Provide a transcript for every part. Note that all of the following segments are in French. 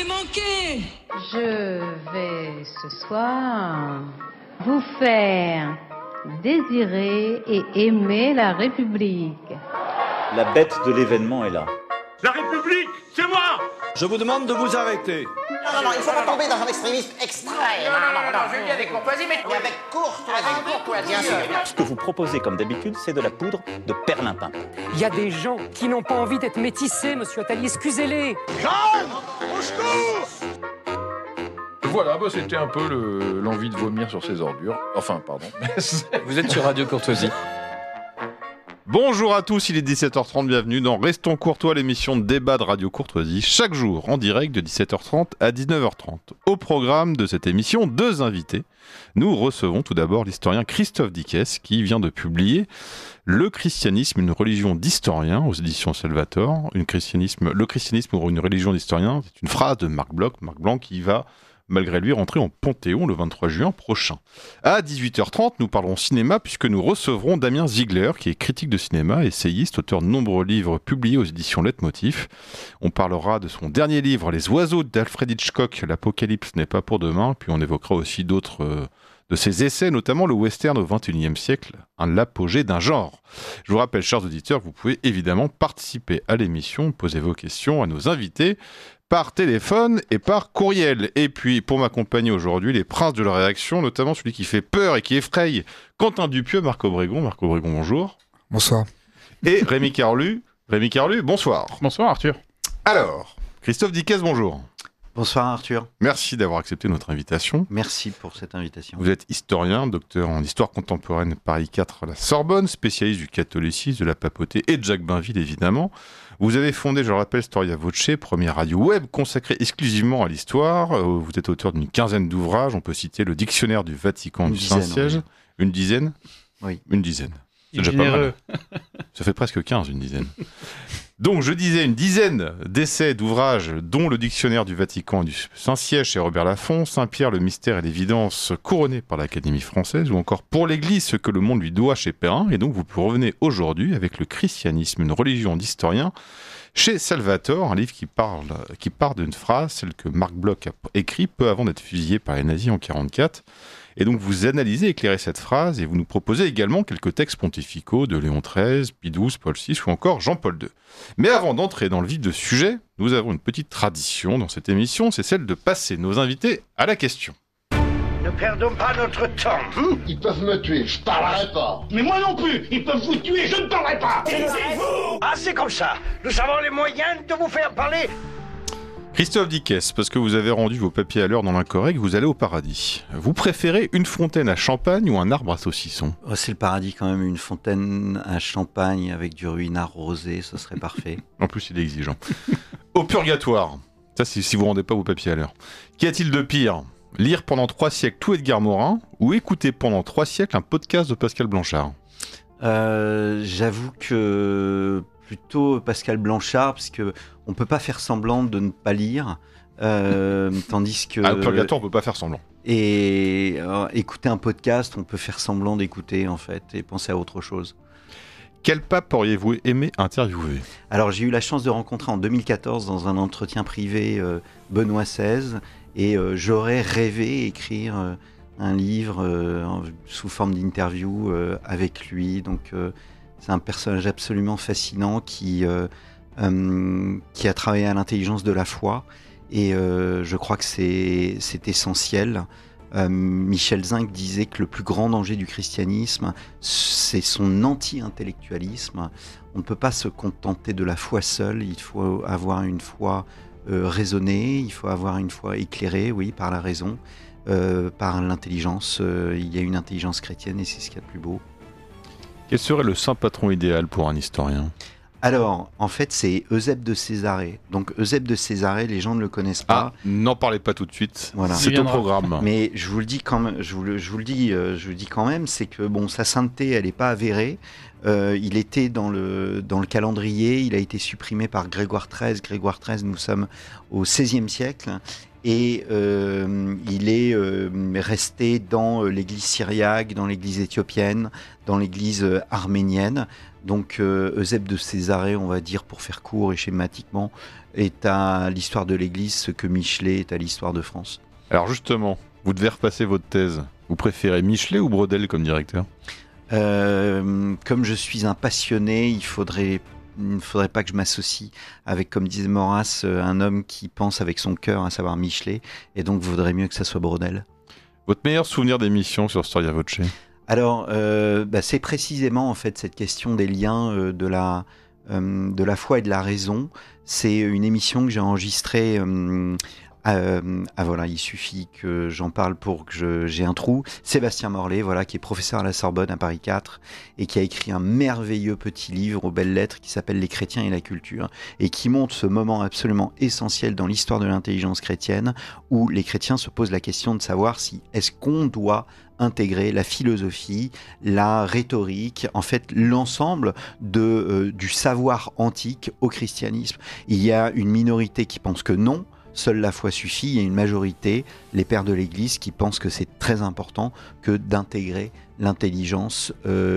m'avez manqué. Je vais ce soir vous faire désirer et aimer la République. La bête de l'événement est là. La République, c'est moi! Je vous demande de vous arrêter. Non, il faut pas tomber dans un extrémisme extrême. Non, je vais bien avec courtoisie, mais avec courtoisie. Bien sûr. Ce que vous proposez, comme d'habitude, c'est de la poudre de perlimpin. Il y a des gens qui n'ont pas envie d'être métissés, monsieur Attali, excusez-les. Jeanne! Au secours! Voilà, c'était un peu l'envie de vomir sur ses ordures. Enfin, pardon. Vous êtes sur Radio Courtoisie. Bonjour à tous, il est 17h30, bienvenue dans Restons Courtois, l'émission de débat de Radio Courtoisie, chaque jour en direct de 17h30 à 19h30. Au programme de cette émission, deux invités. Nous recevons tout d'abord l'historien Christophe Dickès qui vient de publier Le christianisme, une religion d'historien aux éditions Salvator. Le christianisme ou une religion d'historien, c'est une phrase de Marc Blanc qui va malgré lui rentrer en Panthéon le 23 juin prochain. À 18h30, nous parlerons cinéma puisque nous recevrons Damien Ziegler, qui est critique de cinéma, essayiste, auteur de nombreux livres publiés aux éditions Leitmotiv. On parlera de son dernier livre, Les oiseaux d'Alfred Hitchcock, L'Apocalypse n'est pas pour demain, puis on évoquera aussi d'autres de ses essais, notamment le western au XXIe siècle, l'apogée d'un genre. Je vous rappelle, chers auditeurs, vous pouvez évidemment participer à l'émission, poser vos questions à nos invités, par téléphone et par courriel. Et puis, pour m'accompagner aujourd'hui, les princes de la réaction, notamment celui qui fait peur et qui effraie, Quentin Dupieux, Marc Obregon. Marc Obregon, bonjour. Bonsoir. Et Rémi Carlu, bonsoir. Bonsoir Arthur. Alors, Christophe Dickès, bonjour. Bonsoir Arthur. Merci d'avoir accepté notre invitation. Merci pour cette invitation. Vous êtes historien, docteur en histoire contemporaine Paris 4 à la Sorbonne, spécialiste du catholicisme, de la papauté et de Jacques Bainville évidemment. Vous avez fondé, je le rappelle, Storia Voce, première radio web consacrée exclusivement à l'histoire. Vous êtes auteur d'une quinzaine d'ouvrages. On peut citer le Dictionnaire du Vatican du Saint-Siège. Oui. Une dizaine ? Oui. Une dizaine. C'est déjà pas mal. Ça fait presque 15, une dizaine. Donc, je disais une dizaine d'essais, d'ouvrages, dont le Dictionnaire du Vatican du Saint-Siège chez Robert Laffont, Saint-Pierre, le mystère et l'évidence, couronné par l'Académie française, ou encore Pour l'Église, ce que le monde lui doit chez Perrin. Et donc, vous revenez aujourd'hui avec le christianisme, une religion d'historien, chez Salvator, un livre qui part d'une phrase, celle que Marc Bloch a écrite peu avant d'être fusillé par les nazis en 1944. Et donc vous analysez, éclairez cette phrase et vous nous proposez également quelques textes pontificaux de Léon XIII, Pie XII, Paul VI ou encore Jean-Paul II. Mais avant d'entrer dans le vif du sujet, nous avons une petite tradition dans cette émission, c'est celle de passer nos invités à la question. Ne perdons pas notre temps. Ils peuvent me tuer, je parlerai pas. Mais moi non plus, ils peuvent vous tuer, je ne parlerai pas. Taisez-vous. Ah, c'est comme ça. Nous avons les moyens de vous faire parler. Christophe Dickès, parce que vous avez rendu vos papiers à l'heure dans l'incorrect, vous allez au paradis. Vous préférez une fontaine à champagne ou un arbre à saucisson ? C'est le paradis quand même, une fontaine à champagne avec du ruinard rosé, ce serait parfait. En plus, il est exigeant. Au purgatoire, ça c'est si vous rendez pas vos papiers à l'heure. Qu'y a-t-il de pire ? Lire pendant 3 siècles tout Edgar Morin ou écouter pendant 3 siècles un podcast de Pascal Blanchard ? J'avoue que plutôt Pascal Blanchard, parce que on peut pas faire semblant de ne pas lire, tandis que... Au purgatoire, on peut pas faire semblant. Et écouter un podcast, on peut faire semblant d'écouter en fait, et penser à autre chose. Quel pape auriez-vous aimé interviewer ? Alors j'ai eu la chance de rencontrer en 2014 dans un entretien privé Benoît XVI, et j'aurais rêvé écrire un livre sous forme d'interview avec lui. Donc c'est un personnage absolument fascinant qui a travaillé à l'intelligence de la foi, et je crois que c'est essentiel. Michel Zinc disait que le plus grand danger du christianisme, c'est son anti-intellectualisme. On ne peut pas se contenter de la foi seule, il faut avoir une foi raisonnée, il faut avoir une foi éclairée, oui, par la raison, par l'intelligence. Il y a une intelligence chrétienne et c'est ce qu'il y a de plus beau. Quel serait le saint patron idéal pour un historien ? Alors, en fait, c'est Eusèbe de Césarée. Donc, Eusèbe de Césarée, les gens ne le connaissent pas. Ah, n'en parlez pas tout de suite. Voilà. C'est au programme. Mais je vous le dis quand même. Je vous le dis quand même, c'est que bon, sa sainteté, elle n'est pas avérée. Il était dans le calendrier. Il a été supprimé par Grégoire XIII. Grégoire XIII, nous sommes au XVIe siècle. Et il est resté dans l'église syriaque, dans l'église éthiopienne, dans l'église arménienne. Donc Eusèbe de Césarée, on va dire pour faire court et schématiquement, est à l'histoire de l'Église ce que Michelet est à l'histoire de France. Alors justement, vous devez repasser votre thèse. Vous préférez Michelet ou Brodel comme directeur ? Comme je suis un passionné, il ne faudrait pas que je m'associe avec, comme disait Maurras, un homme qui pense avec son cœur, à savoir Michelet, et donc vaudrait mieux que ça soit Brodel. Votre meilleur souvenir d'émission sur Storia Voce ? Alors, c'est précisément en fait cette question des liens de la foi et de la raison. C'est une émission que j'ai enregistrée. Voilà, il suffit que j'en parle pour que j'ai un trou. Sébastien Morlet, voilà, qui est professeur à la Sorbonne à Paris 4 et qui a écrit un merveilleux petit livre aux belles lettres qui s'appelle Les chrétiens et la culture et qui montre ce moment absolument essentiel dans l'histoire de l'intelligence chrétienne où les chrétiens se posent la question de savoir si est-ce qu'on doit intégrer la philosophie, la rhétorique, en fait l'ensemble du savoir antique au christianisme. Il y a une minorité qui pense que non. Seule la foi suffit, il y a une majorité, les pères de l'Église, qui pensent que c'est très important que d'intégrer l'intelligence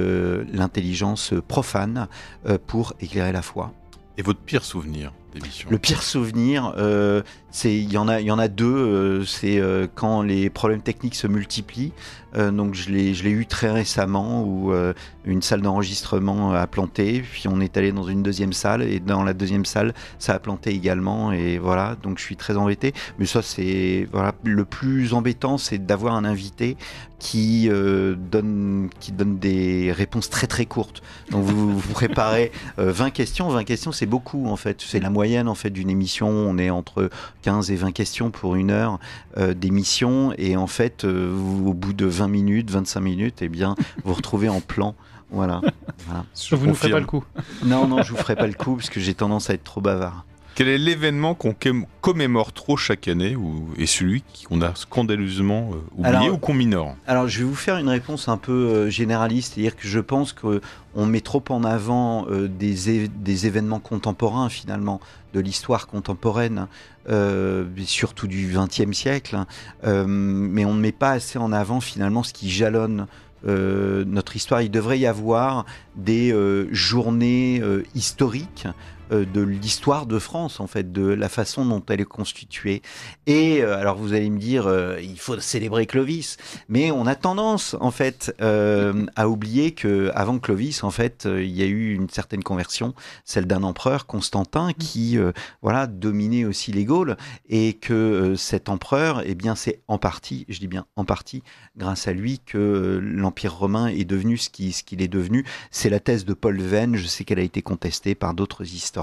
profane pour éclairer la foi. Et votre pire souvenir d'émission ? Le pire souvenir, il y en a deux. C'est quand les problèmes techniques se multiplient. Donc je l'ai eu très récemment où une salle d'enregistrement a planté. Puis on est allé dans une deuxième salle et dans la deuxième salle, ça a planté également. Et voilà, donc je suis très embêté. Mais ça, c'est voilà, le plus embêtant, c'est d'avoir un invité qui donne des réponses très très courtes. Donc vous préparez 20 questions. 20 questions, c'est beaucoup en fait. C'est la moyenne en fait d'une émission. On est entre 15 et 20 questions pour une heure d'émission. Et en fait, au bout de 20 minutes, 25 minutes, eh bien, vous retrouvez en plan. Voilà. Vous ne nous ferez pas le coup. Non, je vous ferai pas le coup parce que j'ai tendance à être trop bavard. Quel est l'événement qu'on commémore trop chaque année et celui qu'on a scandaleusement oublié ou qu'on minore ? Alors, je vais vous faire une réponse un peu généraliste, c'est-à-dire que je pense qu'on met trop en avant des événements contemporains, finalement, de l'histoire contemporaine, surtout du XXe siècle, mais on ne met pas assez en avant, finalement, ce qui jalonne notre histoire. Il devrait y avoir des journées historiques de l'histoire de France, en fait, de la façon dont elle est constituée. Et alors vous allez me dire, il faut célébrer Clovis, mais on a tendance, en fait, à oublier que avant Clovis, en fait, il y a eu une certaine conversion, celle d'un empereur, Constantin, qui dominait aussi les Gaules, et que cet empereur, eh bien, c'est en partie, je dis bien en partie, grâce à lui que l'Empire romain est devenu ce qu'il est devenu. C'est la thèse de Paul Venn, je sais qu'elle a été contestée par d'autres historiens,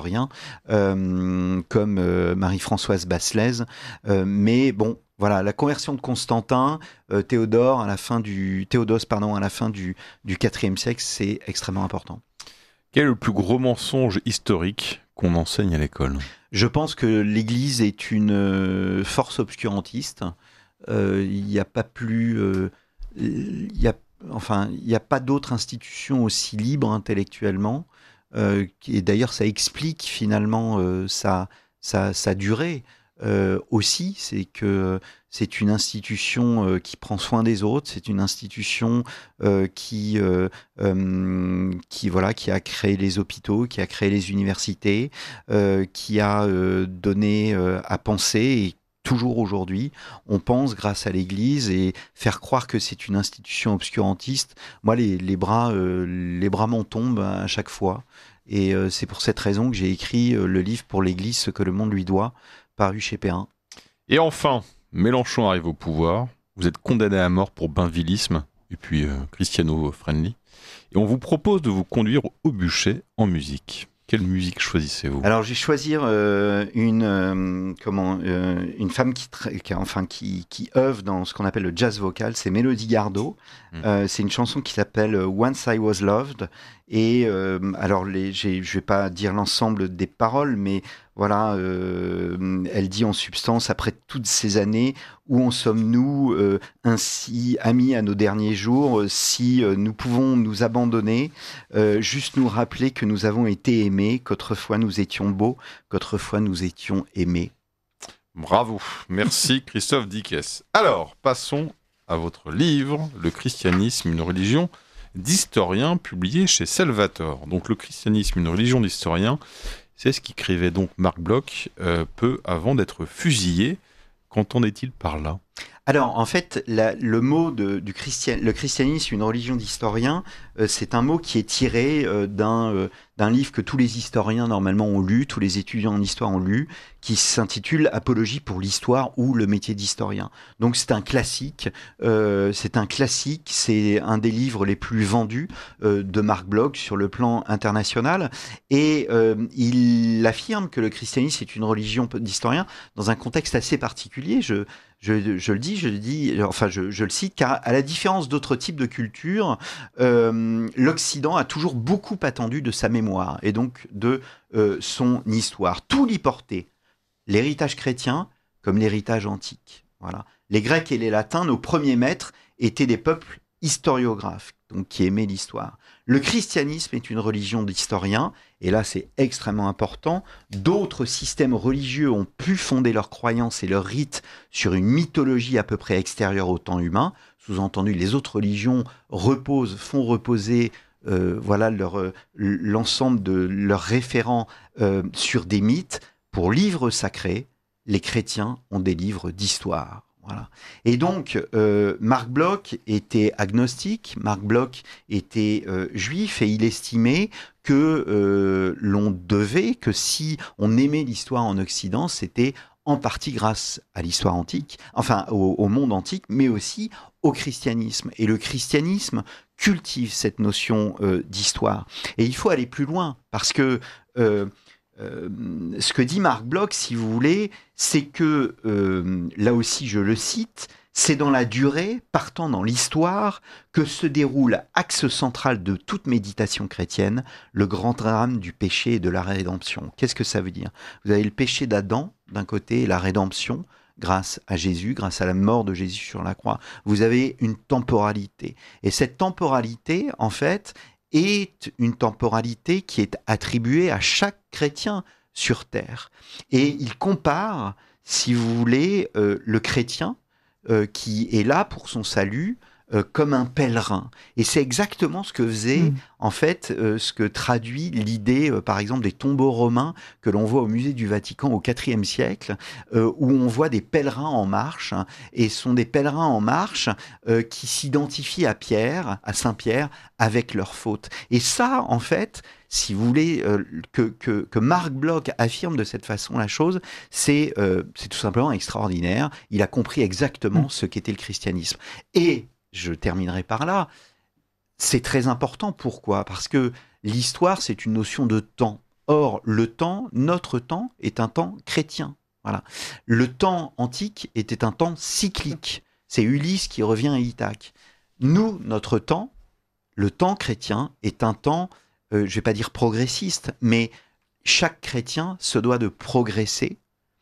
comme Marie-Françoise Basselès, mais bon, voilà, la conversion de Constantin, Théodose à la fin du IVe siècle, c'est extrêmement important. Quel est le plus gros mensonge historique qu'on enseigne à l'école ? Je pense que l'Église est une force obscurantiste. Il n'y a pas plus... il n'y a pas d'autre institution aussi libre intellectuellement. Et d'ailleurs, ça explique finalement sa durée aussi. C'est que c'est une institution qui prend soin des autres. C'est une institution qui a créé les hôpitaux, qui a créé les universités, qui a donné à penser et toujours aujourd'hui, on pense grâce à l'Église et faire croire que c'est une institution obscurantiste. Moi, les bras m'en tombent à chaque fois. Et c'est pour cette raison que j'ai écrit le livre Pour l'Église, ce que le monde lui doit, paru chez Perrin. Et enfin, Mélenchon arrive au pouvoir. Vous êtes condamné à mort pour bainvillisme et puis cristiano-friendly. Et on vous propose de vous conduire au bûcher en musique. Quelle musique choisissez-vous ? Alors, je vais choisir une femme qui œuvre dans ce qu'on appelle le jazz vocal. C'est Mélodie Gardot. C'est une chanson qui s'appelle Once I Was Loved. Et alors, je vais pas dire l'ensemble des paroles, mais voilà, elle dit en substance, après toutes ces années, où en sommes-nous ainsi amis à nos derniers jours, si nous pouvons nous abandonner, juste nous rappeler que nous avons été aimés, qu'autrefois nous étions beaux, qu'autrefois nous étions aimés. Bravo, merci Christophe Dickès. Alors, passons à votre livre, Le christianisme, une religion d'historien publié chez Salvator. Donc le christianisme, une religion d'historien, c'est ce qu'écrivait donc Marc Bloch peu avant d'être fusillé. Qu'entend est-il par là ? Alors, en fait, le mot le christianisme, une religion d'historien, c'est un mot qui est tiré d'un livre que tous les historiens, normalement, ont lu, tous les étudiants en histoire ont lu, qui s'intitule « Apologie pour l'histoire » ou « Le métier d'historien ». Donc, c'est un classique, c'est un des livres les plus vendus de Marc Bloch sur le plan international, et il affirme que le christianisme est une religion d'historien dans un contexte assez particulier. Je le cite, car à la différence d'autres types de cultures, l'Occident a toujours beaucoup attendu de sa mémoire et donc de son histoire. Tout l'y portait, l'héritage chrétien comme l'héritage antique. Voilà. Les Grecs et les Latins, nos premiers maîtres, étaient des peuples historiographes, donc qui aimaient l'histoire. Le christianisme est une religion d'historiens, et là c'est extrêmement important. D'autres systèmes religieux ont pu fonder leurs croyances et leurs rites sur une mythologie à peu près extérieure au temps humain. Sous-entendu, les autres religions font reposer l'ensemble de leurs référents sur des mythes. Pour livres sacrés, les chrétiens ont des livres d'histoire. Voilà. Et donc, Marc Bloch était agnostique, Marc Bloch était juif, et il estimait que que si on aimait l'histoire en Occident, c'était en partie grâce à l'histoire antique, enfin au monde antique, mais aussi au christianisme. Et le christianisme cultive cette notion d'histoire. Et il faut aller plus loin, parce que ce que dit Marc Bloch, si vous voulez, c'est que, là aussi je le cite, c'est dans la durée, partant dans l'histoire, que se déroule, axe central de toute méditation chrétienne, le grand drame du péché et de la rédemption. Qu'est-ce que ça veut dire ? Vous avez le péché d'Adam, d'un côté, et la rédemption, grâce à Jésus, grâce à la mort de Jésus sur la croix. Vous avez une temporalité. Et cette temporalité, en fait, est une temporalité qui est attribuée à chaque chrétien sur terre. Et il compare, si vous voulez, le chrétien qui est là pour son salut comme un pèlerin. Et c'est exactement ce que faisait, en fait, ce que traduit l'idée, par exemple, des tombeaux romains que l'on voit au musée du Vatican au IVe siècle, où on voit des pèlerins en marche, et ce sont des pèlerins en marche qui s'identifient à Pierre, à Saint-Pierre, avec leurs fautes. Et ça, en fait, si vous voulez, que Marc Bloch affirme de cette façon la chose, c'est tout simplement extraordinaire. Il a compris exactement ce qu'était le christianisme. Et je terminerai par là. C'est très important. Pourquoi ? Parce que l'histoire, c'est une notion de temps. Or, le temps, notre temps, est un temps chrétien. Voilà. Le temps antique était un temps cyclique. C'est Ulysse qui revient à Ithaque. Nous, notre temps, le temps chrétien, est un temps, je ne vais pas dire progressiste, mais chaque chrétien se doit de progresser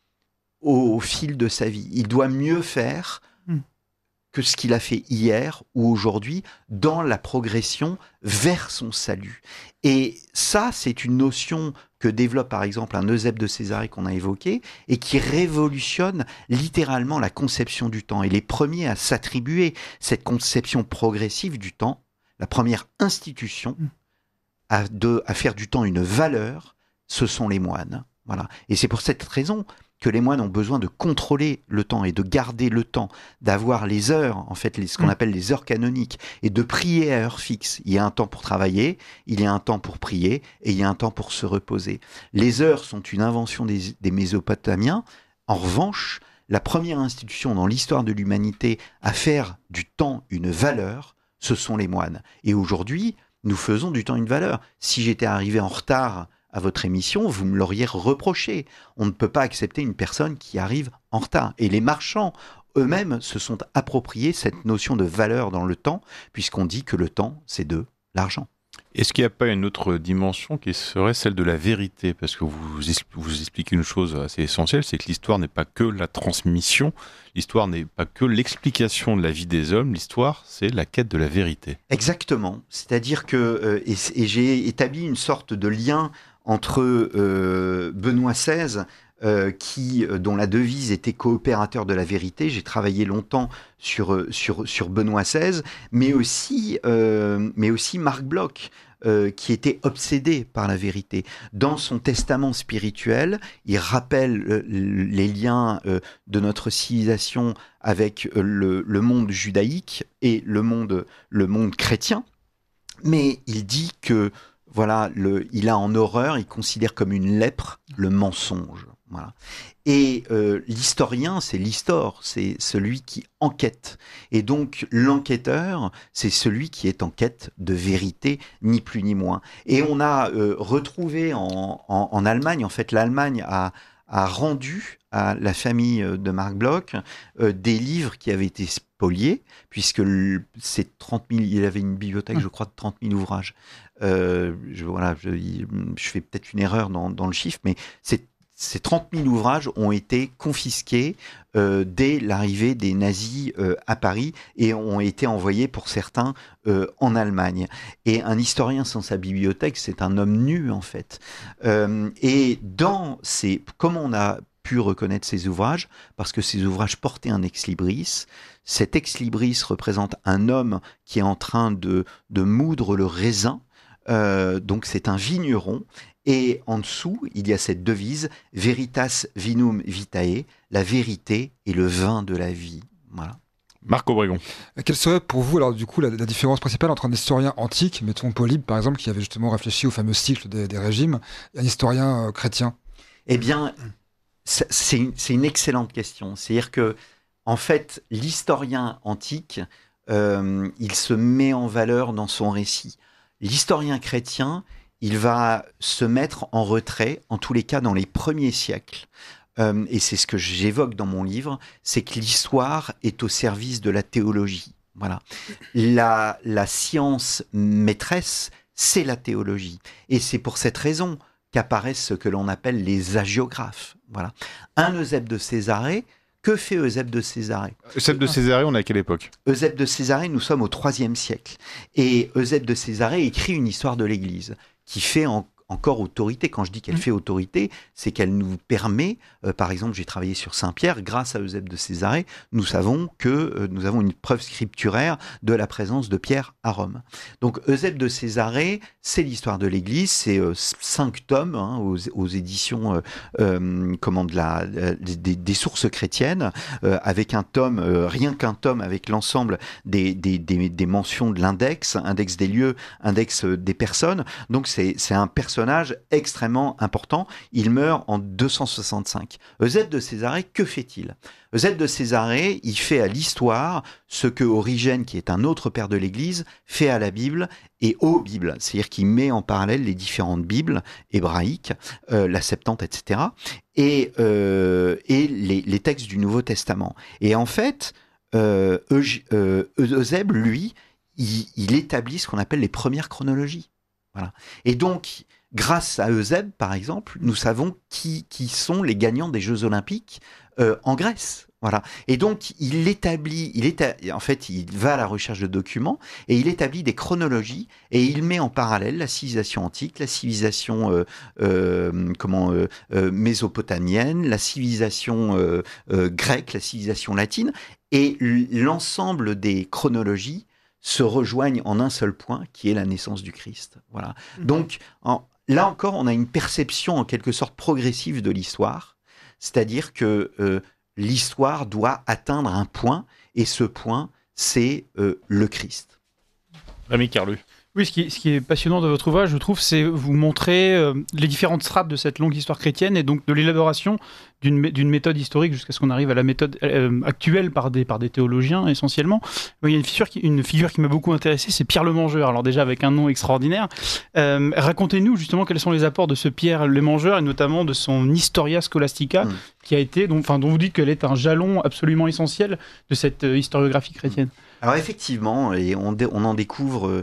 au fil de sa vie. Il doit mieux faire que ce qu'il a fait hier ou aujourd'hui dans la progression vers son salut. Et ça, c'est une notion que développe par exemple un Eusèbe de Césarée qu'on a évoqué et qui révolutionne littéralement la conception du temps. Et les premiers à s'attribuer cette conception progressive du temps, la première institution à faire du temps une valeur, ce sont les moines. Voilà. Et c'est pour cette raison que les moines ont besoin de contrôler le temps et de garder le temps, d'avoir les heures, en fait, ce qu'on appelle les heures canoniques, et de prier à heure fixe. Il y a un temps pour travailler, il y a un temps pour prier, et il y a un temps pour se reposer. Les heures sont une invention des Mésopotamiens. En revanche, la première institution dans l'histoire de l'humanité à faire du temps une valeur, ce sont les moines. Et aujourd'hui, nous faisons du temps une valeur. Si j'étais arrivé en retard à votre émission, vous me l'auriez reproché. On ne peut pas accepter une personne qui arrive en retard. Et les marchands eux-mêmes se sont appropriés cette notion de valeur dans le temps, puisqu'on dit que le temps, c'est de l'argent. Est-ce qu'il n'y a pas une autre dimension qui serait celle de la vérité ? Parce que vous expliquez une chose assez essentielle, c'est que l'histoire n'est pas que la transmission, l'histoire n'est pas que l'explication de la vie des hommes, l'histoire, c'est la quête de la vérité. Exactement. C'est-à-dire que, et j'ai établi une sorte de lien entre Benoît XVI dont la devise était coopérateur de la vérité. J'ai travaillé longtemps sur Benoît XVI, mais aussi Marc Bloch, qui était obsédé par la vérité. Dans son testament spirituel, il rappelle les liens de notre civilisation avec le monde judaïque et le monde chrétien, mais il dit que voilà, il a en horreur, il considère comme une lèpre le mensonge. Voilà. Et l'historien, c'est l'histoire, c'est celui qui enquête. Et donc l'enquêteur, c'est celui qui est en quête de vérité, ni plus ni moins. Et on a retrouvé en Allemagne, en fait l'Allemagne a rendu à la famille de Marc Bloch des livres qui avaient été spoliés, puisque c'est 30 000, il avait une bibliothèque, je crois, de 30 000 ouvrages. Je fais peut-être une erreur dans le chiffre, mais ces 30 000 ouvrages ont été confisqués dès l'arrivée des nazis à Paris et ont été envoyés pour certains en Allemagne. Et un historien sans sa bibliothèque, c'est un homme nu en fait. Et comment on a pu reconnaître ces ouvrages? Parce que ces ouvrages portaient un ex-libris. Cet ex-libris représente un homme qui est en train de moudre le raisin. Donc c'est un vigneron. Et en dessous, il y a cette devise « Veritas vinum vitae », la vérité est le vin de la vie. Voilà. Marc Obregon. Quelle serait pour vous, alors du coup, la différence principale entre un historien antique, mettons Polybe par exemple, qui avait justement réfléchi au fameux cycle des régimes, et un historien chrétien? Eh bien, c'est une excellente question. C'est-à-dire que, en fait, l'historien antique, il se met en valeur dans son récit. L'historien chrétien, il va se mettre en retrait, en tous les cas dans les premiers siècles. Et c'est ce que j'évoque dans mon livre, c'est que l'histoire est au service de la théologie. Voilà. La science maîtresse, c'est la théologie. Et c'est pour cette raison qu'apparaissent ce que l'on appelle les hagiographes. Voilà. Un Eusèbe de Césarée. Que fait Eusèbe de Césarée? Eusèbe de Césarée, on est à quelle époque? Eusèbe de Césarée, nous sommes au IIIe siècle. Et Eusèbe de Césarée écrit une histoire de l'Église qui fait encore autorité. Quand je dis qu'elle fait autorité, c'est qu'elle nous permet, par exemple, j'ai travaillé sur Saint-Pierre, grâce à Eusèbe de Césarée, nous savons que nous avons une preuve scripturaire de la présence de Pierre à Rome. Donc Eusèbe de Césarée, c'est l'histoire de l'Église, c'est 5 tomes aux éditions des sources chrétiennes, avec un tome, rien qu'un tome avec l'ensemble des mentions de l'index, index des lieux, index des personnes. Donc c'est un personnage extrêmement important. Il meurt en 265. Eusèbe de Césarée, que fait-il? Eusèbe de Césarée, il fait à l'histoire ce que Origène, qui est un autre père de l'Église, fait à la Bible et aux Bibles. C'est-à-dire qu'il met en parallèle les différentes Bibles hébraïques, la Septante, etc. et les textes du Nouveau Testament. Et en fait, Eusèbe, lui, il établit ce qu'on appelle les premières chronologies. Voilà. Et donc, grâce à Eusèbe, par exemple, nous savons qui sont les gagnants des Jeux Olympiques en Grèce. Voilà. Et donc, il va à la recherche de documents et il établit des chronologies et il met en parallèle la civilisation antique, la civilisation mésopotamienne, la civilisation grecque, la civilisation latine, et l'ensemble des chronologies se rejoignent en un seul point, qui est la naissance du Christ. Voilà. Donc, là encore, on a une perception en quelque sorte progressive de l'histoire, c'est-à-dire que l'histoire doit atteindre un point, et ce point, c'est le Christ. Rémi Carlu. Oui, ce qui est passionnant de votre ouvrage, je trouve, c'est vous montrer les différentes strates de cette longue histoire chrétienne et donc de l'élaboration d'une méthode historique jusqu'à ce qu'on arrive à la méthode actuelle par des théologiens essentiellement. Il y a une figure qui m'a beaucoup intéressé, c'est Pierre le Mangeur. Alors déjà avec un nom extraordinaire. Racontez-nous justement quels sont les apports de ce Pierre le Mangeur et notamment de son Historia Scholastica qui a été, dont vous dites qu'elle est un jalon absolument essentiel de cette historiographie chrétienne. Alors effectivement, et on en découvre,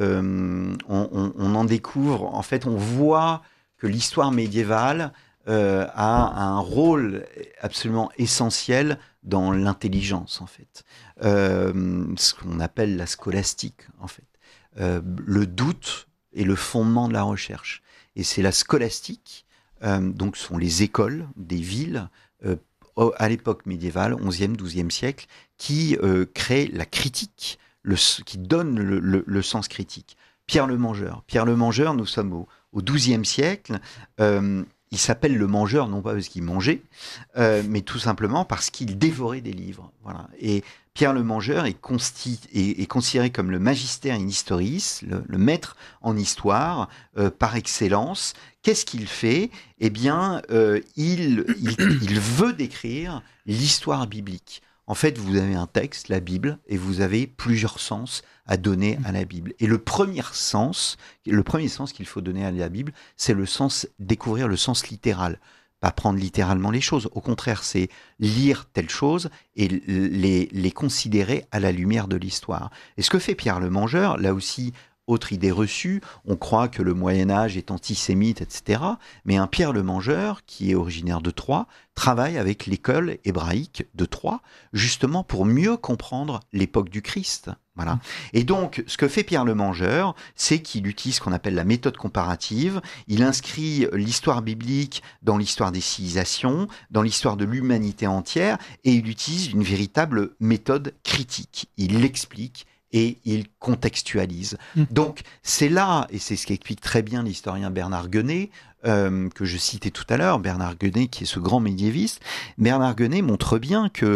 en fait, on voit que l'histoire médiévale a un rôle absolument essentiel dans l'intelligence, en fait. Ce qu'on appelle la scolastique, en fait. Le doute est le fondement de la recherche. Et c'est la scolastique donc ce sont les écoles des villes, à l'époque médiévale, 11e, 12e siècle, qui créent la critique, qui donne le sens critique. Pierre le Mangeur. Pierre le Mangeur, nous sommes au XIIe siècle. Il s'appelle le Mangeur, non pas parce qu'il mangeait, mais tout simplement parce qu'il dévorait des livres. Voilà. Et Pierre le Mangeur est considéré comme le magister in historis, le maître en histoire par excellence. Qu'est-ce qu'il fait ? Eh bien, il veut décrire l'histoire biblique. En fait, vous avez un texte, la Bible, et vous avez plusieurs sens à donner à la Bible. Et le premier sens qu'il faut donner à la Bible, c'est découvrir le sens littéral. Pas prendre littéralement les choses. Au contraire, c'est lire telle chose et les considérer à la lumière de l'histoire. Et ce que fait Pierre le Mangeur, là aussi, autre idée reçue, on croit que le Moyen-Âge est antisémite, etc. Mais un Pierre le Mangeur, qui est originaire de Troyes, travaille avec l'école hébraïque de Troyes, justement pour mieux comprendre l'époque du Christ. Voilà. Et donc, ce que fait Pierre le Mangeur, c'est qu'il utilise ce qu'on appelle la méthode comparative. Il inscrit l'histoire biblique dans l'histoire des civilisations, dans l'histoire de l'humanité entière, et il utilise une véritable méthode critique. Il l'explique et il contextualise. Donc, c'est là, et c'est ce qu'explique très bien l'historien Bernard Guenet, que je citais tout à l'heure, Bernard Guenet qui est ce grand médiéviste. Bernard Guenet montre bien que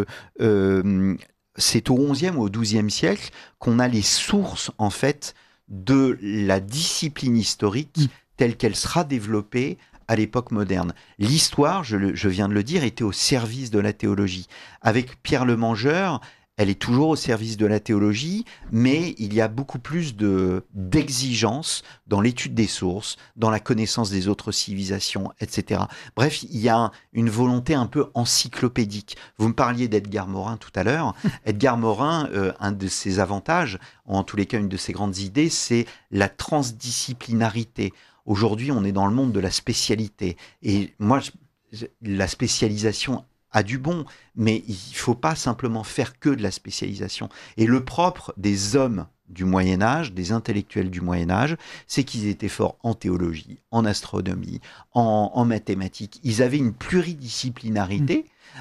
c'est au XIe ou au XIIe siècle qu'on a les sources, en fait, de la discipline historique telle qu'elle sera développée à l'époque moderne. L'histoire, je viens de le dire, était au service de la théologie. Avec Pierre le Mangeur, elle est toujours au service de la théologie, mais il y a beaucoup plus d'exigence dans l'étude des sources, dans la connaissance des autres civilisations, etc. Bref, il y a une volonté un peu encyclopédique. Vous me parliez d'Edgar Morin tout à l'heure. Edgar Morin, un de ses avantages, en tous les cas une de ses grandes idées, c'est la transdisciplinarité. Aujourd'hui, on est dans le monde de la spécialité. Et moi, la spécialisation a du bon, mais il ne faut pas simplement faire que de la spécialisation. Et le propre des hommes du Moyen-Âge, des intellectuels du Moyen-Âge, c'est qu'ils étaient forts en théologie, en astronomie, en mathématiques. Ils avaient une pluridisciplinarité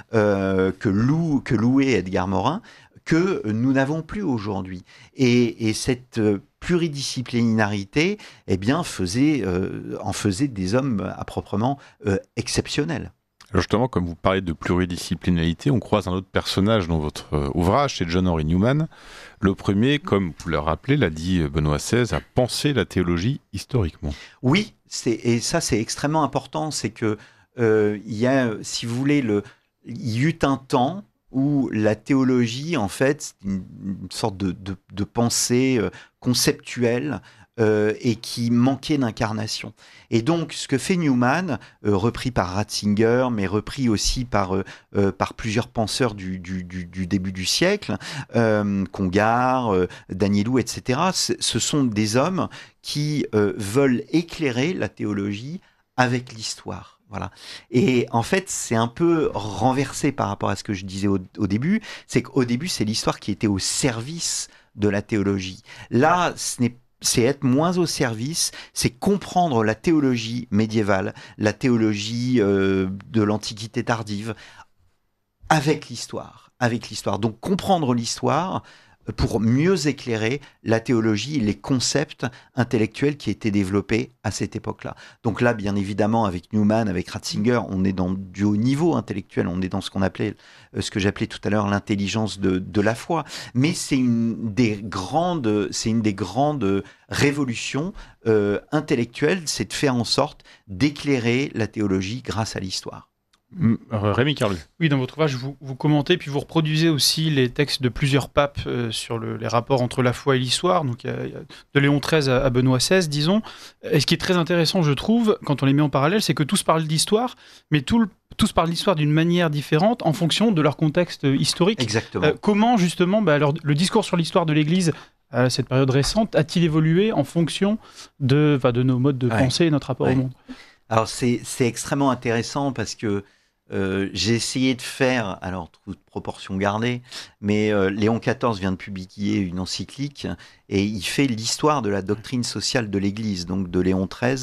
que louait Edgar Morin, que nous n'avons plus aujourd'hui. Et cette pluridisciplinarité, eh bien, en faisait des hommes à proprement exceptionnels. Alors justement, comme vous parlez de pluridisciplinarité, on croise un autre personnage dans votre ouvrage, c'est John Henry Newman. Le premier, comme vous le rappelez, l'a dit Benoît XVI, a pensé la théologie historiquement. Oui, et ça c'est extrêmement important, c'est que il y a, si vous voulez, il y eut un temps où la théologie, en fait, c'est une sorte de pensée conceptuelle, et qui manquait d'incarnation. Et donc, ce que fait Newman, repris par Ratzinger, mais repris aussi par plusieurs penseurs du début du siècle, Congar, Danielou, etc., ce sont des hommes qui veulent éclairer la théologie avec l'histoire. Voilà. Et en fait, c'est un peu renversé par rapport à ce que je disais au début, c'est qu'au début, c'est l'histoire qui était au service de la théologie. Là, c'est être moins au service, c'est comprendre la théologie médiévale, la théologie de l'Antiquité tardive, avec l'histoire. Donc comprendre l'histoire pour mieux éclairer la théologie et les concepts intellectuels qui étaient développés à cette époque-là. Donc là, bien évidemment, avec Newman, avec Ratzinger, on est dans du haut niveau intellectuel, on est dans ce que j'appelais tout à l'heure l'intelligence de la foi. Mais c'est une des grandes révolutions intellectuelles, c'est de faire en sorte d'éclairer la théologie grâce à l'histoire. Rémi Carlu. Oui, dans votre ouvrage, vous commentez, puis vous reproduisez aussi les textes de plusieurs papes sur les rapports entre la foi et l'histoire, donc de Léon XIII à Benoît XVI, disons. Et ce qui est très intéressant, je trouve, quand on les met en parallèle, c'est que tous parlent d'histoire, mais tous parlent d'histoire d'une manière différente en fonction de leur contexte historique. Exactement. Comment, justement, le discours sur l'histoire de l'Église à cette période récente a-t-il évolué en fonction de nos modes de pensée et notre rapport au monde ? Alors, c'est extrêmement intéressant parce que j'ai essayé de faire, alors toute proportion gardée, mais Léon XIV vient de publier une encyclique et il fait l'histoire de la doctrine sociale de l'Église, donc de Léon XIII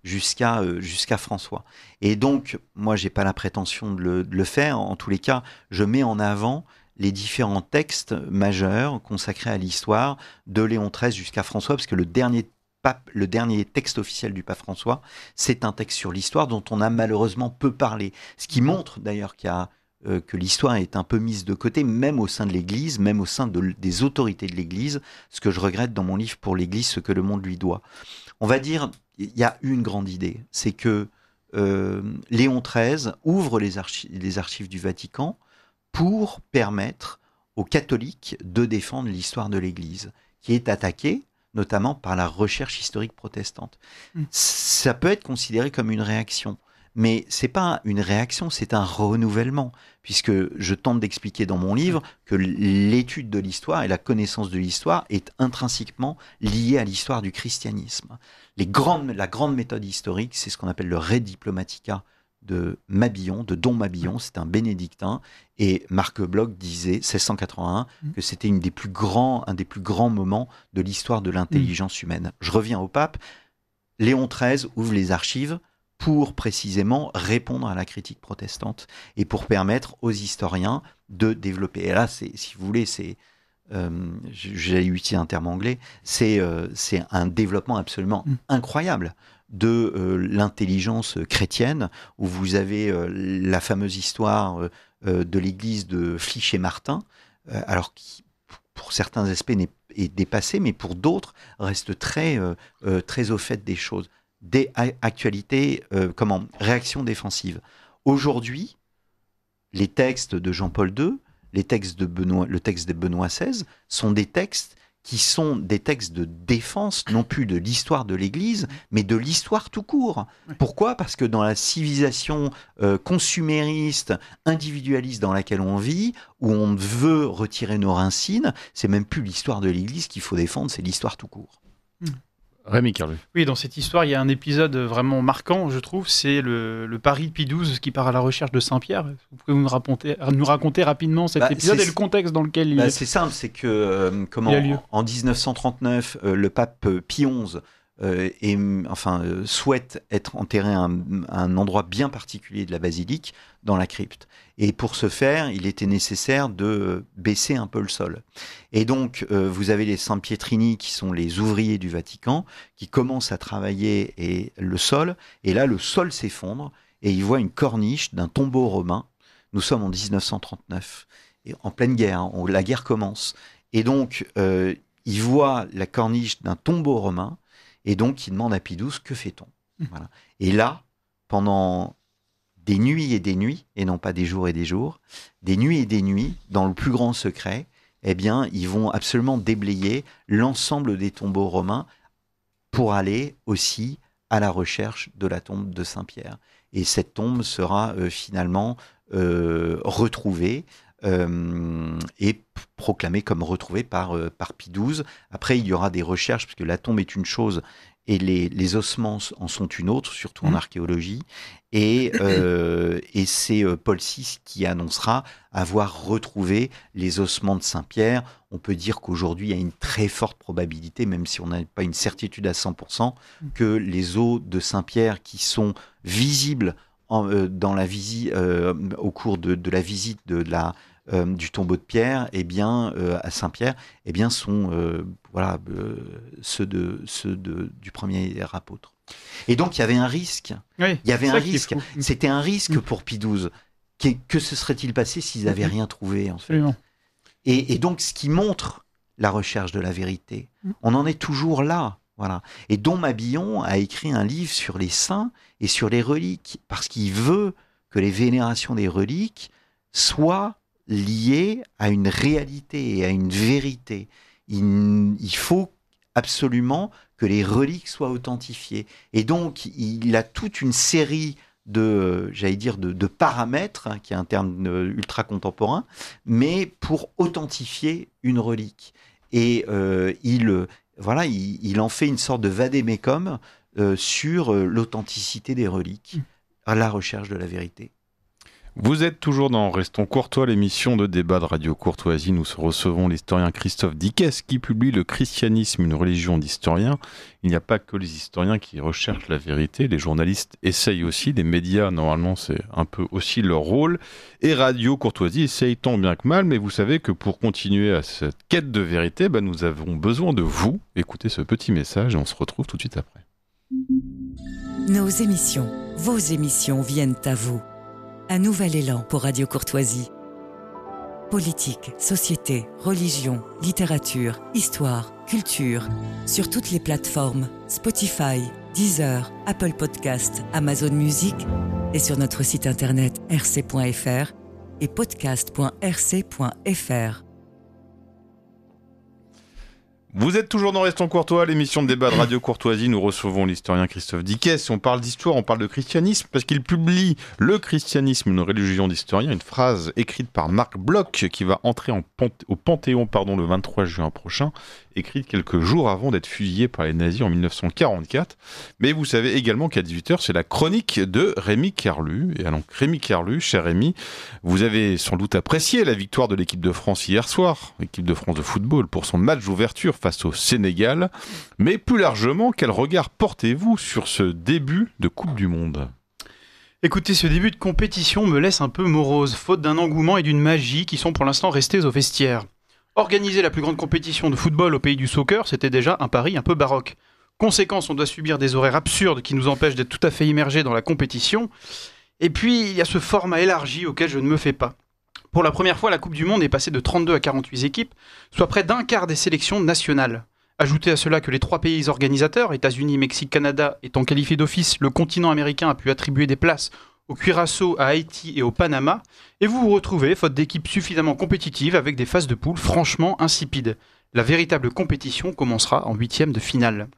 jusqu'à François. Et donc, moi, j'ai pas la prétention de le faire. En tous les cas, je mets en avant les différents textes majeurs consacrés à l'histoire de Léon XIII jusqu'à François, parce que le dernier texte officiel du pape François, c'est un texte sur l'histoire dont on a malheureusement peu parlé. Ce qui montre d'ailleurs que l'histoire est un peu mise de côté, même au sein de l'Église, même au sein des autorités de l'Église, ce que je regrette dans mon livre pour l'Église, ce que le monde lui doit. On va dire, il y a une grande idée, c'est que Léon XIII ouvre les archives du Vatican pour permettre aux catholiques de défendre l'histoire de l'Église, qui est attaquée notamment par la recherche historique protestante. Ça peut être considéré comme une réaction, mais c'est pas une réaction, c'est un renouvellement, puisque je tente d'expliquer dans mon livre que l'étude de l'histoire et la connaissance de l'histoire est intrinsèquement liée à l'histoire du christianisme. La grande méthode historique, c'est ce qu'on appelle le Re Diplomatica de Mabillon, de Don Mabillon, c'est un bénédictin, et Marc Bloch disait, 1681, que c'était un des plus grands moments de l'histoire de l'intelligence humaine. Je reviens au pape. Léon XIII ouvre les archives pour précisément répondre à la critique protestante et pour permettre aux historiens de développer. Et là, si vous voulez, j'ai utilisé un terme anglais, c'est un développement absolument incroyable de l'intelligence chrétienne, où vous avez la fameuse histoire de l'église de Flichet-Martin, alors qui, pour certains aspects, est dépassée, mais pour d'autres, reste très au fait des choses. Des actualités, réaction défensive. Aujourd'hui, les textes de Jean-Paul II, le texte de Benoît XVI, sont des textes qui sont des textes de défense, non plus de l'histoire de l'Église, mais de l'histoire tout court. Pourquoi ? Parce que dans la civilisation consumériste, individualiste dans laquelle on vit, où on veut retirer nos racines, c'est même plus l'histoire de l'Église qu'il faut défendre, c'est l'histoire tout court. Rémi Kerlu. Oui, dans cette histoire, il y a un épisode vraiment marquant, je trouve, c'est le Paris de Pie XII qui part à la recherche de Saint-Pierre. Vous pouvez nous raconter rapidement cet épisode et le contexte dans lequel il est. C'est simple, c'est que en 1939, le pape Pie XI souhaite être enterré à un endroit bien particulier de la basilique, dans la crypte. Et pour ce faire, il était nécessaire de baisser un peu le sol. Et donc, vous avez les Saint-Pietrini, qui sont les ouvriers du Vatican, qui commencent à travailler le sol. Et là, le sol s'effondre et ils voient une corniche d'un tombeau romain. Nous sommes en 1939, et en pleine guerre, la guerre commence. Et donc, ils voient la corniche d'un tombeau romain. Et donc, ils demandent à Pie XII, que fait-on ? Voilà. Et là, pendant des nuits, et non pas des jours et des jours, des nuits, dans le plus grand secret, eh bien, ils vont absolument déblayer l'ensemble des tombeaux romains pour aller aussi à la recherche de la tombe de Saint-Pierre. Et cette tombe sera finalement retrouvée et proclamée comme retrouvée par Pie XII. Après, il y aura des recherches, parce que la tombe est une chose et les ossements en sont une autre, surtout en archéologie. Et c'est Paul VI qui annoncera avoir retrouvé les ossements de Saint-Pierre. On peut dire qu'aujourd'hui, il y a une très forte probabilité, même si on n'a pas une certitude à 100%, que les os de Saint-Pierre qui sont visibles dans la visite, au cours de la visite du tombeau de Pierre, à Saint-Pierre, sont ceux du premier apôtre. Et donc il y avait un risque. Oui, il y avait un risque. C'était un risque pour Pie XII. Que se serait-il passé s'ils n'avaient rien trouvé en fait ? Et donc ce qui montre la recherche de la vérité, on en est toujours là. Voilà. Et Don Mabillon a écrit un livre sur les saints et sur les reliques, parce qu'il veut que les vénérations des reliques soient liées à une réalité et à une vérité. Il faut absolument que les reliques soient authentifiées. Et donc, il a toute une série de paramètres, qui est un terme ultra contemporain, mais pour authentifier une relique. Et il en fait une sorte de vade-mecum sur l'authenticité des reliques, à la recherche de la vérité. Vous êtes toujours dans Restons Courtois, l'émission de débat de Radio Courtoisie. Nous recevons l'historien Christophe Dickès qui publie Le christianisme, une religion d'historiens. Il n'y a pas que les historiens qui recherchent la vérité, les journalistes essayent aussi, les médias, normalement, c'est un peu aussi leur rôle. Et Radio Courtoisie essaye tant bien que mal, mais vous savez que pour continuer à cette quête de vérité, nous avons besoin de vous. Écoutez ce petit message et on se retrouve tout de suite après. Nos émissions, vos émissions viennent à vous. Un nouvel élan pour Radio Courtoisie. Politique, société, religion, littérature, histoire, culture. Sur toutes les plateformes, Spotify, Deezer, Apple Podcast, Amazon Music et sur notre site internet rc.fr et podcast.rc.fr. Vous êtes toujours dans Restons Courtois, l'émission de débat de Radio Courtoisie. Nous recevons l'historien Christophe Dickès. On parle d'histoire, on parle de christianisme, parce qu'il publie Le christianisme, une religion d'historien, une phrase écrite par Marc Bloch, qui va entrer au Panthéon le 23 juin prochain, écrite quelques jours avant d'être fusillé par les nazis en 1944. Mais vous savez également qu'à 18h, c'est la chronique de Rémi Kerlu. Et alors, Rémi Kerlu, cher Rémi, vous avez sans doute apprécié la victoire de l'équipe de France hier soir, l'équipe de France de football, pour son match d'ouverture face au Sénégal. Mais plus largement, quel regard portez-vous sur ce début de Coupe du Monde ? Écoutez, ce début de compétition me laisse un peu morose, faute d'un engouement et d'une magie qui sont pour l'instant restés au vestiaire. Organiser la plus grande compétition de football au pays du soccer, c'était déjà un pari un peu baroque. Conséquence, on doit subir des horaires absurdes qui nous empêchent d'être tout à fait immergés dans la compétition. Et puis, il y a ce format élargi auquel je ne me fais pas. Pour la première fois, la Coupe du Monde est passée de 32 à 48 équipes, soit près d'un quart des sélections nationales. Ajoutez à cela que les 3 pays organisateurs, États-Unis, Mexique, Canada, étant qualifiés d'office, le continent américain a pu attribuer des places au Curaçao, à Haïti et au Panama, et vous vous retrouvez, faute d'équipes suffisamment compétitives, avec des phases de poule franchement insipides. La véritable compétition commencera en 16e de finale,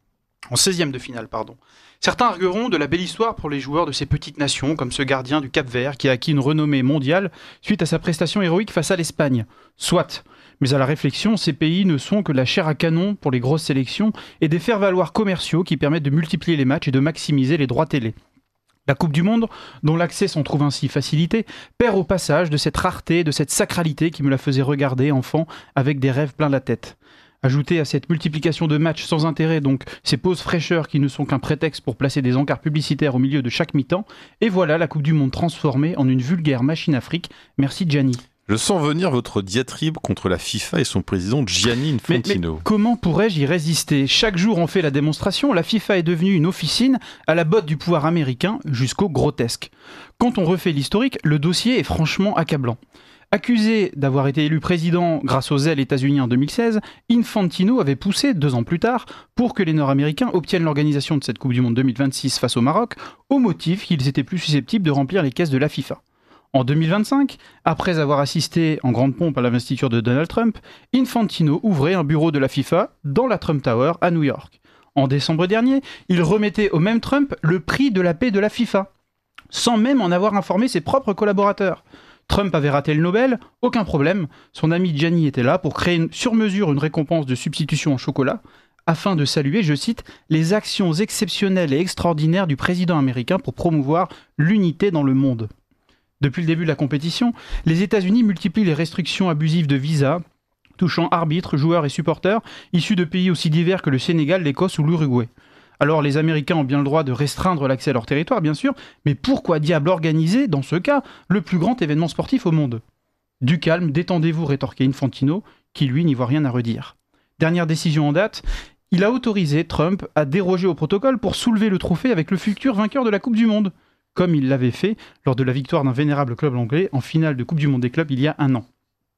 pardon. Certains argueront de la belle histoire pour les joueurs de ces petites nations, comme ce gardien du Cap-Vert qui a acquis une renommée mondiale suite à sa prestation héroïque face à l'Espagne. Soit. Mais à la réflexion, ces pays ne sont que la chair à canon pour les grosses sélections et des faire-valoir commerciaux qui permettent de multiplier les matchs et de maximiser les droits télé. La Coupe du Monde, dont l'accès s'en trouve ainsi facilité, perd au passage de cette rareté, de cette sacralité qui me la faisait regarder enfant avec des rêves plein la tête. Ajoutez à cette multiplication de matchs sans intérêt, donc ces pauses fraîcheurs qui ne sont qu'un prétexte pour placer des encarts publicitaires au milieu de chaque mi-temps, et voilà la Coupe du Monde transformée en une vulgaire machine à fric. Merci Gianni. Je sens venir votre diatribe contre la FIFA et son président Gianni Infantino. Mais comment pourrais-je y résister ? Chaque jour on fait la démonstration, la FIFA est devenue une officine à la botte du pouvoir américain jusqu'au grotesque. Quand on refait l'historique, le dossier est franchement accablant. Accusé d'avoir été élu président grâce aux ailes états-uniens en 2016, Infantino avait poussé 2 ans plus tard pour que les Nord-Américains obtiennent l'organisation de cette Coupe du Monde 2026 face au Maroc, au motif qu'ils étaient plus susceptibles de remplir les caisses de la FIFA. En 2025, après avoir assisté en grande pompe à l'investiture de Donald Trump, Infantino ouvrait un bureau de la FIFA dans la Trump Tower à New York. En décembre dernier, il remettait au même Trump le prix de la paix de la FIFA, sans même en avoir informé ses propres collaborateurs. Trump avait raté le Nobel, aucun problème, son ami Gianni était là pour créer sur mesure une récompense de substitution en chocolat, afin de saluer, je cite, « les actions exceptionnelles et extraordinaires du président américain pour promouvoir l'unité dans le monde ». Depuis le début de la compétition, les États-Unis multiplient les restrictions abusives de visa, touchant arbitres, joueurs et supporters, issus de pays aussi divers que le Sénégal, l'Écosse ou l'Uruguay. Alors les Américains ont bien le droit de restreindre l'accès à leur territoire, bien sûr, mais pourquoi diable organiser, dans ce cas, le plus grand événement sportif au monde ? Du calme, détendez-vous, rétorquait Infantino, qui lui n'y voit rien à redire. Dernière décision en date, il a autorisé Trump à déroger au protocole pour soulever le trophée avec le futur vainqueur de la Coupe du Monde, comme il l'avait fait lors de la victoire d'un vénérable club anglais en finale de Coupe du Monde des clubs il y a 1 an.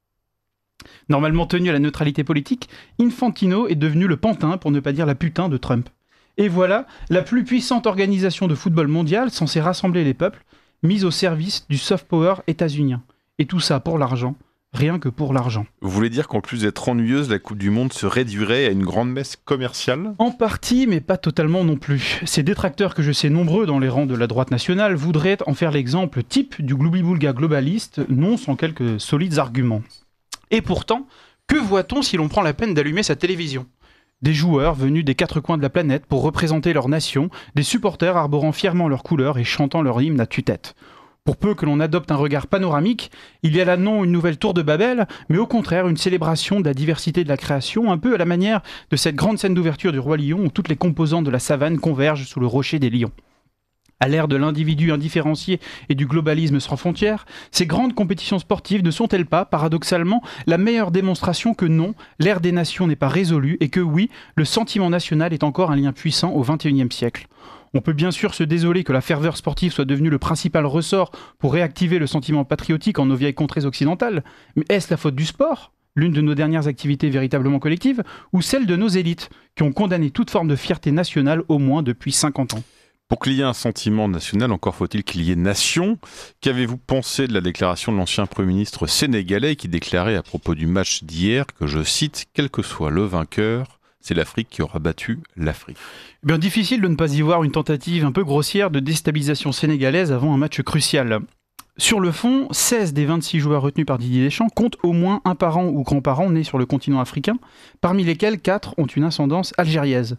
Normalement tenu à la neutralité politique, Infantino est devenu le pantin, pour ne pas dire la putain de Trump. Et voilà, la plus puissante organisation de football mondial censée rassembler les peuples, mise au service du soft power états-unien. Et tout ça pour l'argent, rien que pour l'argent. Vous voulez dire qu'en plus d'être ennuyeuse, la Coupe du Monde se réduirait à une grande messe commerciale ? En partie, mais pas totalement non plus. Ces détracteurs que je sais nombreux dans les rangs de la droite nationale voudraient en faire l'exemple type du gloubi-boulga globaliste, non sans quelques solides arguments. Et pourtant, que voit-on si l'on prend la peine d'allumer sa télévision ? Des joueurs venus des 4 coins de la planète pour représenter leur nation, des supporters arborant fièrement leurs couleurs et chantant leur hymne à tue-tête. Pour peu que l'on adopte un regard panoramique, il y a là non une nouvelle tour de Babel, mais au contraire une célébration de la diversité de la création, un peu à la manière de cette grande scène d'ouverture du Roi Lion où toutes les composantes de la savane convergent sous le rocher des lions. À l'ère de l'individu indifférencié et du globalisme sans frontières, ces grandes compétitions sportives ne sont-elles pas, paradoxalement, la meilleure démonstration que non, l'ère des nations n'est pas résolue et que oui, le sentiment national est encore un lien puissant au XXIe siècle. On peut bien sûr se désoler que la ferveur sportive soit devenue le principal ressort pour réactiver le sentiment patriotique en nos vieilles contrées occidentales, mais est-ce la faute du sport, l'une de nos dernières activités véritablement collectives, ou celle de nos élites, qui ont condamné toute forme de fierté nationale au moins depuis 50 ans ? Pour qu'il y ait un sentiment national, encore faut-il qu'il y ait nation. Qu'avez-vous pensé de la déclaration de l'ancien Premier ministre sénégalais qui déclarait à propos du match d'hier que, je cite, « Quel que soit le vainqueur, c'est l'Afrique qui aura battu l'Afrique ». Bien difficile de ne pas y voir une tentative un peu grossière de déstabilisation sénégalaise avant un match crucial. Sur le fond, 16 des 26 joueurs retenus par Didier Deschamps comptent au moins un parent ou grand-parent né sur le continent africain, parmi lesquels 4 ont une ascendance algérienne.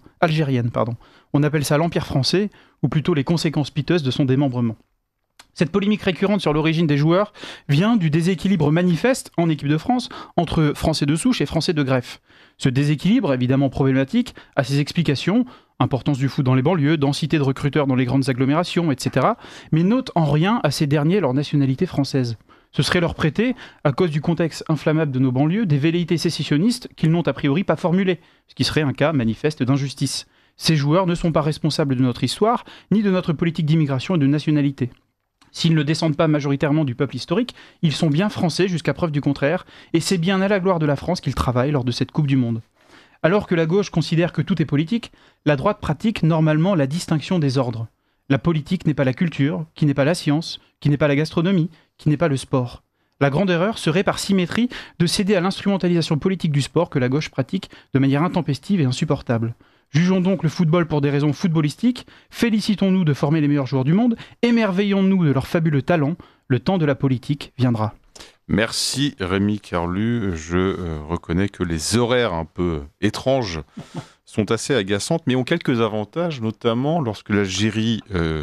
On appelle ça l'Empire français, ou plutôt les conséquences piteuses de son démembrement. Cette polémique récurrente sur l'origine des joueurs vient du déséquilibre manifeste en équipe de France entre Français de souche et Français de greffe. Ce déséquilibre, évidemment problématique, a ses explications, importance du foot dans les banlieues, densité de recruteurs dans les grandes agglomérations, etc., mais note en rien à ces derniers leur nationalité française. Ce serait leur prêter, à cause du contexte inflammable de nos banlieues, des velléités sécessionnistes qu'ils n'ont a priori pas formulées, ce qui serait un cas manifeste d'injustice. Ces joueurs ne sont pas responsables de notre histoire, ni de notre politique d'immigration et de nationalité. S'ils ne descendent pas majoritairement du peuple historique, ils sont bien français jusqu'à preuve du contraire, et c'est bien à la gloire de la France qu'ils travaillent lors de cette Coupe du Monde. Alors que la gauche considère que tout est politique, la droite pratique normalement la distinction des ordres. La politique n'est pas la culture, qui n'est pas la science, qui n'est pas la gastronomie, qui n'est pas le sport. La grande erreur serait par symétrie de céder à l'instrumentalisation politique du sport que la gauche pratique de manière intempestive et insupportable. Jugeons donc le football pour des raisons footballistiques, félicitons-nous de former les meilleurs joueurs du monde, émerveillons-nous de leur fabuleux talent, le temps de la politique viendra. Merci Rémi Carlu, je reconnais que les horaires un peu étranges sont assez agaçantes, mais ont quelques avantages, notamment lorsque l'Algérie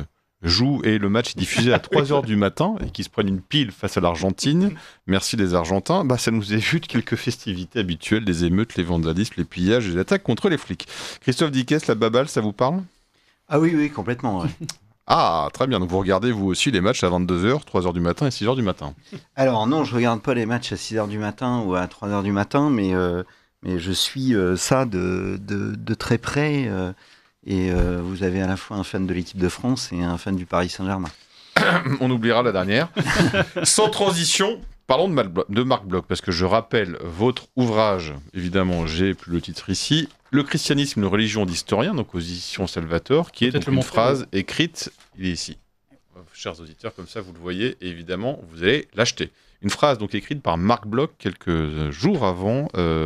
joue et le match est diffusé à 3h du matin et qu'ils se prennent une pile face à l'Argentine. Merci les Argentins. Ça nous évite quelques festivités habituelles, les émeutes, les vandalismes, les pillages et les attaques contre les flics. Christophe Dickès, la baballe, ça vous parle ? Ah oui, complètement. Ouais. Ah, très bien. Donc vous regardez vous aussi les matchs à 22h, 3h du matin et 6h du matin. Alors non, je regarde pas les matchs à 6h du matin ou à 3h du matin, mais je suis ça de très près. Et vous avez à la fois un fan de l'équipe de France et un fan du Paris Saint-Germain. On oubliera la dernière. Sans transition, parlons de Marc Bloch, parce que je rappelle votre ouvrage, évidemment, j'ai plus le titre ici, Le christianisme, une religion d'historien, donc aux éditions Salvator, qui est donc une phrase écrite, il est ici. Chers auditeurs, comme ça vous le voyez, et évidemment, vous allez l'acheter. Une phrase donc écrite par Marc Bloch quelques jours avant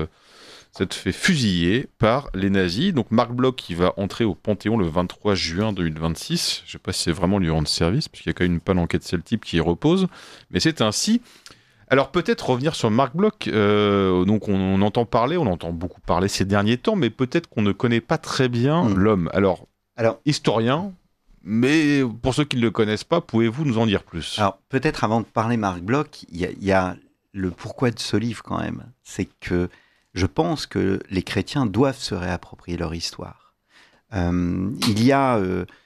s'être fait fusiller par les nazis. Donc Marc Bloch qui va entrer au Panthéon le 23 juin 2026. Je ne sais pas si c'est vraiment lui rendre service, parce qu'il y a quand même une panne enquête de type qui y repose. Mais c'est ainsi. Alors peut-être revenir sur Marc Bloch. Donc on entend parler, on entend beaucoup parler ces derniers temps, mais peut-être qu'on ne connaît pas très bien l'homme. Alors, historien, mais pour ceux qui ne le connaissent pas, pouvez-vous nous en dire plus ? Alors peut-être avant de parler Marc Bloch, il y a le pourquoi de ce livre quand même. C'est que je pense que les chrétiens doivent se réapproprier leur histoire. Il y a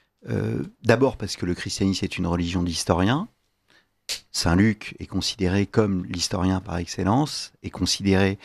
d'abord parce que le christianisme est une religion d'historiens. Saint Luc est considéré comme l'historien par excellence, est considéré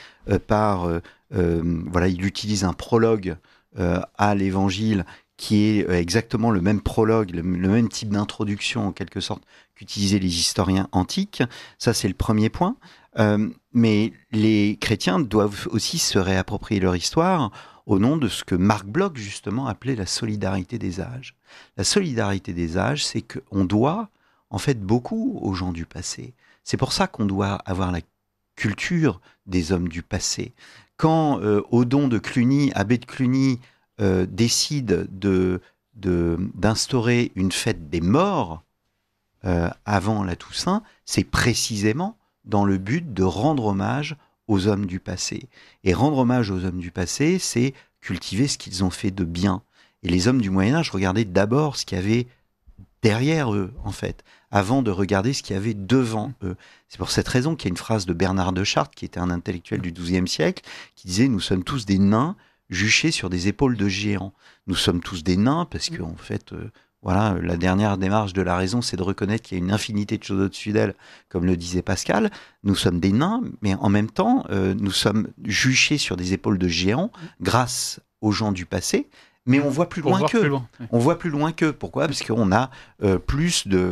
il utilise un prologue à l'évangile qui est exactement le même prologue, le même type d'introduction en quelque sorte qu'utilisaient les historiens antiques. Ça, c'est le premier point. Mais les chrétiens doivent aussi se réapproprier leur histoire au nom de ce que Marc Bloch, justement, appelait la solidarité des âges. La solidarité des âges, c'est qu'on doit, en fait, beaucoup aux gens du passé. C'est pour ça qu'on doit avoir la culture des hommes du passé. Quand Odon de Cluny, abbé de Cluny, décide d'instaurer une fête des morts avant la Toussaint, c'est précisément dans le but de rendre hommage aux hommes du passé. Et rendre hommage aux hommes du passé, c'est cultiver ce qu'ils ont fait de bien. Et les hommes du Moyen-Âge regardaient d'abord ce qu'il y avait derrière eux, en fait, avant de regarder ce qu'il y avait devant eux. C'est pour cette raison qu'il y a une phrase de Bernard de Chartres, qui était un intellectuel du XIIe siècle, qui disait « Nous sommes tous des nains juchés sur des épaules de géants ». Nous sommes tous des nains parce qu'en fait, voilà, la dernière démarche de la raison, c'est de reconnaître qu'il y a une infinité de choses au-dessus d'elle, comme le disait Pascal. Nous sommes des nains, mais en même temps, nous sommes juchés sur des épaules de géants grâce aux gens du passé. Mais on voit plus loin qu'eux. On voit plus loin qu'eux. Pourquoi ? Parce qu'on a plus de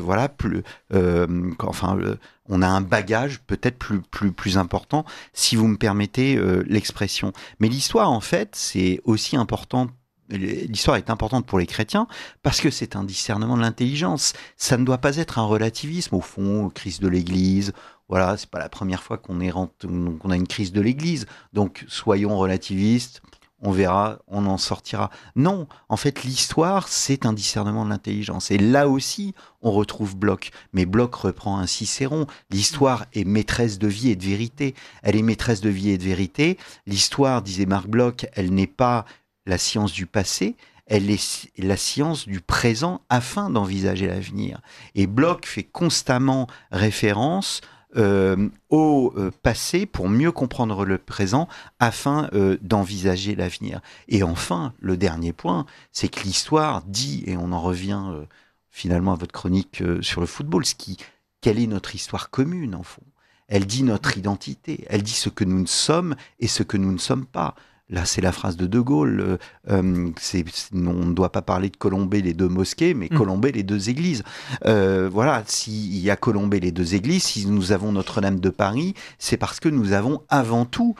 on a un bagage peut-être plus important, si vous me permettez l'expression. Mais l'histoire, en fait, c'est aussi important. L'histoire est importante pour les chrétiens parce que c'est un discernement de l'intelligence. Ça ne doit pas être un relativisme. Au fond, crise de l'Église. Voilà, c'est pas la première fois qu'on a une crise de l'Église. Donc, soyons relativistes. On verra, on en sortira. Non, en fait, l'histoire, c'est un discernement de l'intelligence. Et là aussi, on retrouve Bloch. Mais Bloch reprend un Cicéron. L'histoire est maîtresse de vie et de vérité. Elle est maîtresse de vie et de vérité. L'histoire, disait Marc Bloch, elle n'est pas la science du passé, elle est la science du présent afin d'envisager l'avenir. Et Bloch fait constamment référence au passé pour mieux comprendre le présent afin d'envisager l'avenir. Et enfin, le dernier point, c'est que l'histoire dit, et on en revient finalement à votre chronique sur le football, quelle est notre histoire commune en fond. Elle dit notre identité, elle dit ce que nous sommes et ce que nous ne sommes pas. Là, c'est la phrase de Gaulle. On ne doit pas parler de colomber les deux mosquées, mais colomber les deux églises. Voilà, s'il y a colombé les deux églises, si nous avons Notre-Dame de Paris, c'est parce que nous avons avant tout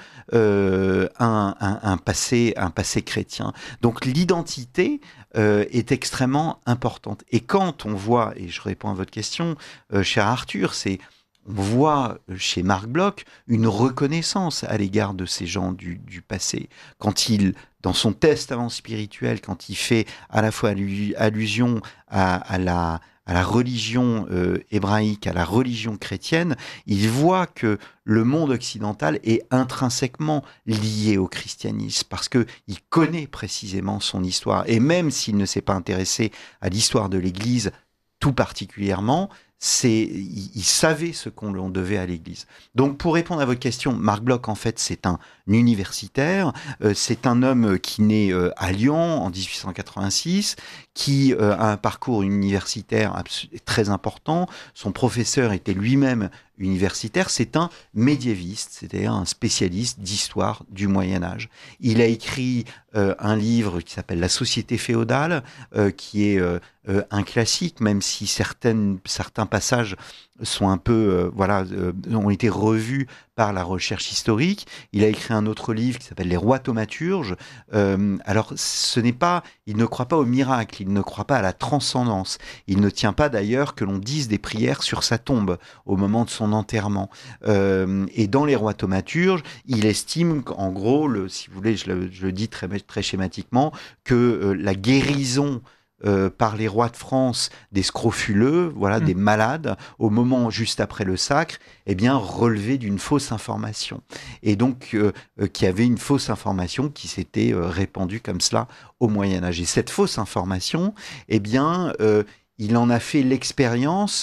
un passé chrétien. Donc l'identité est extrêmement importante. Et quand on voit, et je réponds à votre question, cher Arthur, on voit chez Marc Bloch une reconnaissance à l'égard de ces gens du passé. Quand dans son testament spirituel, quand il fait à la fois allusion à la religion hébraïque, à la religion chrétienne, il voit que le monde occidental est intrinsèquement lié au christianisme, parce qu'il connaît précisément son histoire. Et même s'il ne s'est pas intéressé à l'histoire de l'Église tout particulièrement, il savait ce qu'on lui devait à l'Église. Donc, pour répondre à votre question, Marc Bloch, en fait, c'est un universitaire. C'est un homme qui naît à Lyon en 1886, qui a un parcours universitaire très important. Son professeur était lui-même universitaire. C'est un médiéviste, c'est-à-dire un spécialiste d'histoire du Moyen-Âge. Il a écrit un livre qui s'appelle « La société féodale », qui est un classique, même si certains passages sont un peu, ont été revus par la recherche historique. Il a écrit un autre livre qui s'appelle « Les rois thaumaturges ». Alors, il ne croit pas au miracle, il ne croit pas à la transcendance. Il ne tient pas d'ailleurs que l'on dise des prières sur sa tombe au moment de son enterrement. Et dans « Les rois thaumaturges », il estime qu'en gros, si vous voulez, je le dis très schématiquement, que la guérison par les rois de France des scrofuleux, des malades, au moment juste après le sacre, relevait d'une fausse information. Et donc, qu'il y avait une fausse information qui s'était répandue comme cela au Moyen-Âge. Et cette fausse information, il en a fait l'expérience...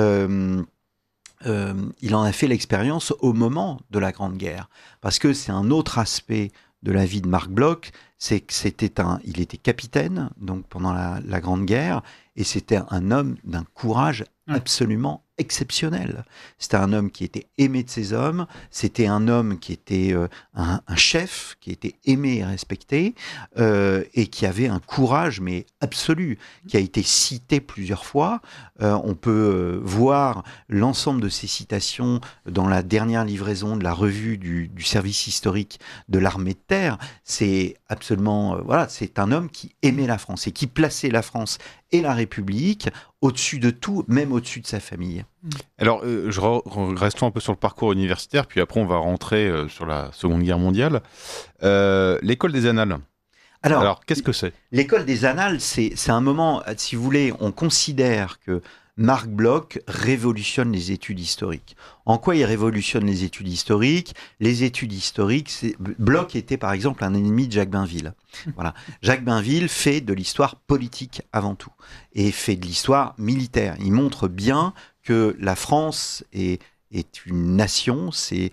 au moment de la Grande Guerre. Parce que c'est un autre aspect de la vie de Marc Bloch, c'est que il était capitaine donc pendant la Grande Guerre, et c'était un homme d'un courage absolument exceptionnel. C'était un homme qui était aimé de ses hommes, c'était un homme qui était un chef, qui était aimé et respecté, et qui avait un courage mais absolu, qui a été cité plusieurs fois. On peut voir l'ensemble de ces citations dans la dernière livraison de la revue du service historique de l'armée de terre. C'est absolument... c'est un homme qui aimait la France et qui plaçait la France et la République au-dessus de tout, même au-dessus de sa famille. Alors, restons un peu sur le parcours universitaire, puis après on va rentrer sur la Seconde Guerre mondiale. L'école des Annales. Alors, qu'est-ce que c'est ? L'école des Annales, c'est un moment, si vous voulez, on considère que Marc Bloch révolutionne les études historiques. En quoi il révolutionne les études historiques ? Les études historiques, Bloch était par exemple un ennemi de Jacques Bainville. Voilà. Jacques Bainville fait de l'histoire politique avant tout, et fait de l'histoire militaire. Il montre bien que la France est une nation, c'est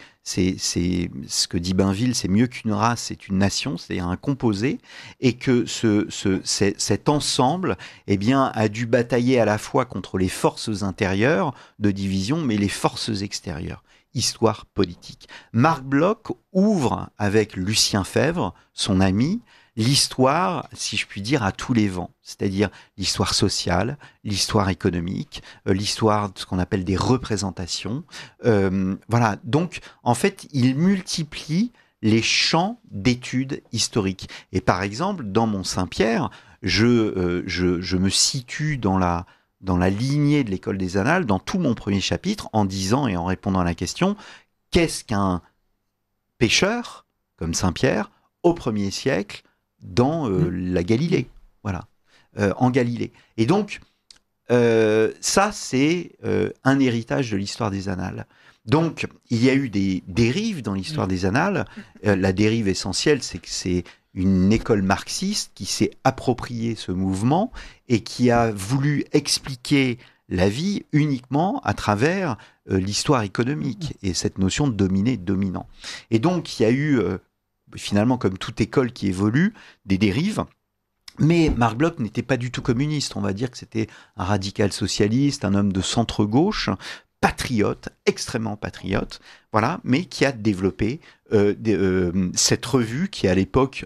ce que dit Bainville, c'est mieux qu'une race, c'est une nation, c'est un composé, et que cet ensemble, eh bien, a dû batailler à la fois contre les forces intérieures de division, mais les forces extérieures. Histoire politique. Marc Bloch ouvre avec Lucien Febvre, son ami, l'histoire, si je puis dire, à tous les vents, c'est-à-dire l'histoire sociale, l'histoire économique, l'histoire de ce qu'on appelle des représentations. Voilà, donc en fait, il multiplie les champs d'études historiques. Et par exemple, dans mon Saint-Pierre, je me situe dans la lignée de l'école des Annales, dans tout mon premier chapitre, en disant et en répondant à la question, qu'est-ce qu'un pêcheur, comme Saint-Pierre, au 1er siècle, dans la Galilée, voilà, en Galilée. Et donc, ça, c'est un héritage de l'histoire des Annales. Donc, il y a eu des dérives dans l'histoire des Annales. La dérive essentielle, c'est que c'est une école marxiste qui s'est appropriée ce mouvement et qui a voulu expliquer la vie uniquement à travers l'histoire économique et cette notion de dominé-dominant. Et donc, il y a eu finalement, comme toute école qui évolue, des dérives. Mais Marc Bloch n'était pas du tout communiste. On va dire que c'était un radical socialiste, un homme de centre-gauche, patriote, extrêmement patriote, voilà, mais qui a développé cette revue qui, à l'époque,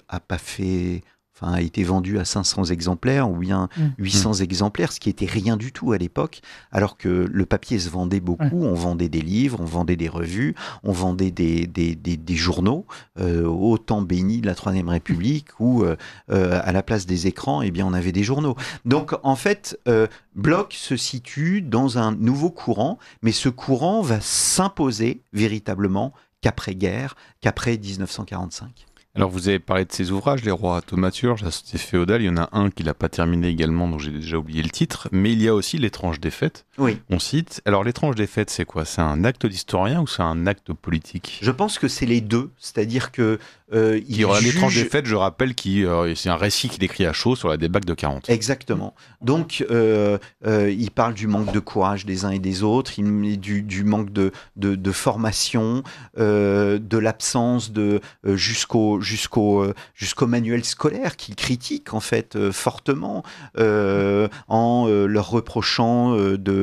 a été vendue à 500 exemplaires ou bien 800 exemplaires, ce qui était rien du tout à l'époque, alors que le papier se vendait beaucoup. On vendait des livres, on vendait des revues, on vendait des journaux, au temps béni de la Troisième République, où à la place des écrans, eh bien, on avait des journaux. Donc en fait, Bloch se situe dans un nouveau courant, mais ce courant va s'imposer véritablement qu'après-guerre, qu'après 1945. Alors vous avez parlé de ces ouvrages, Les Rois thaumaturges, La Société féodale, il y en a un qu'il n'a pas terminé également, dont j'ai déjà oublié le titre, mais il y a aussi L'étrange défaite, on cite. Alors L'étrange défaite, c'est quoi ? C'est un acte d'historien ou c'est un acte politique ? Je pense que c'est les deux, c'est-à-dire que L'étrange défaite, je rappelle, c'est un récit qu'il écrit à chaud sur la débâcle de 40. Exactement. Donc, il parle du manque de courage des uns et des autres, du manque de formation, de l'absence jusqu'au manuel scolaire qu'il critique en fait fortement, en leur reprochant de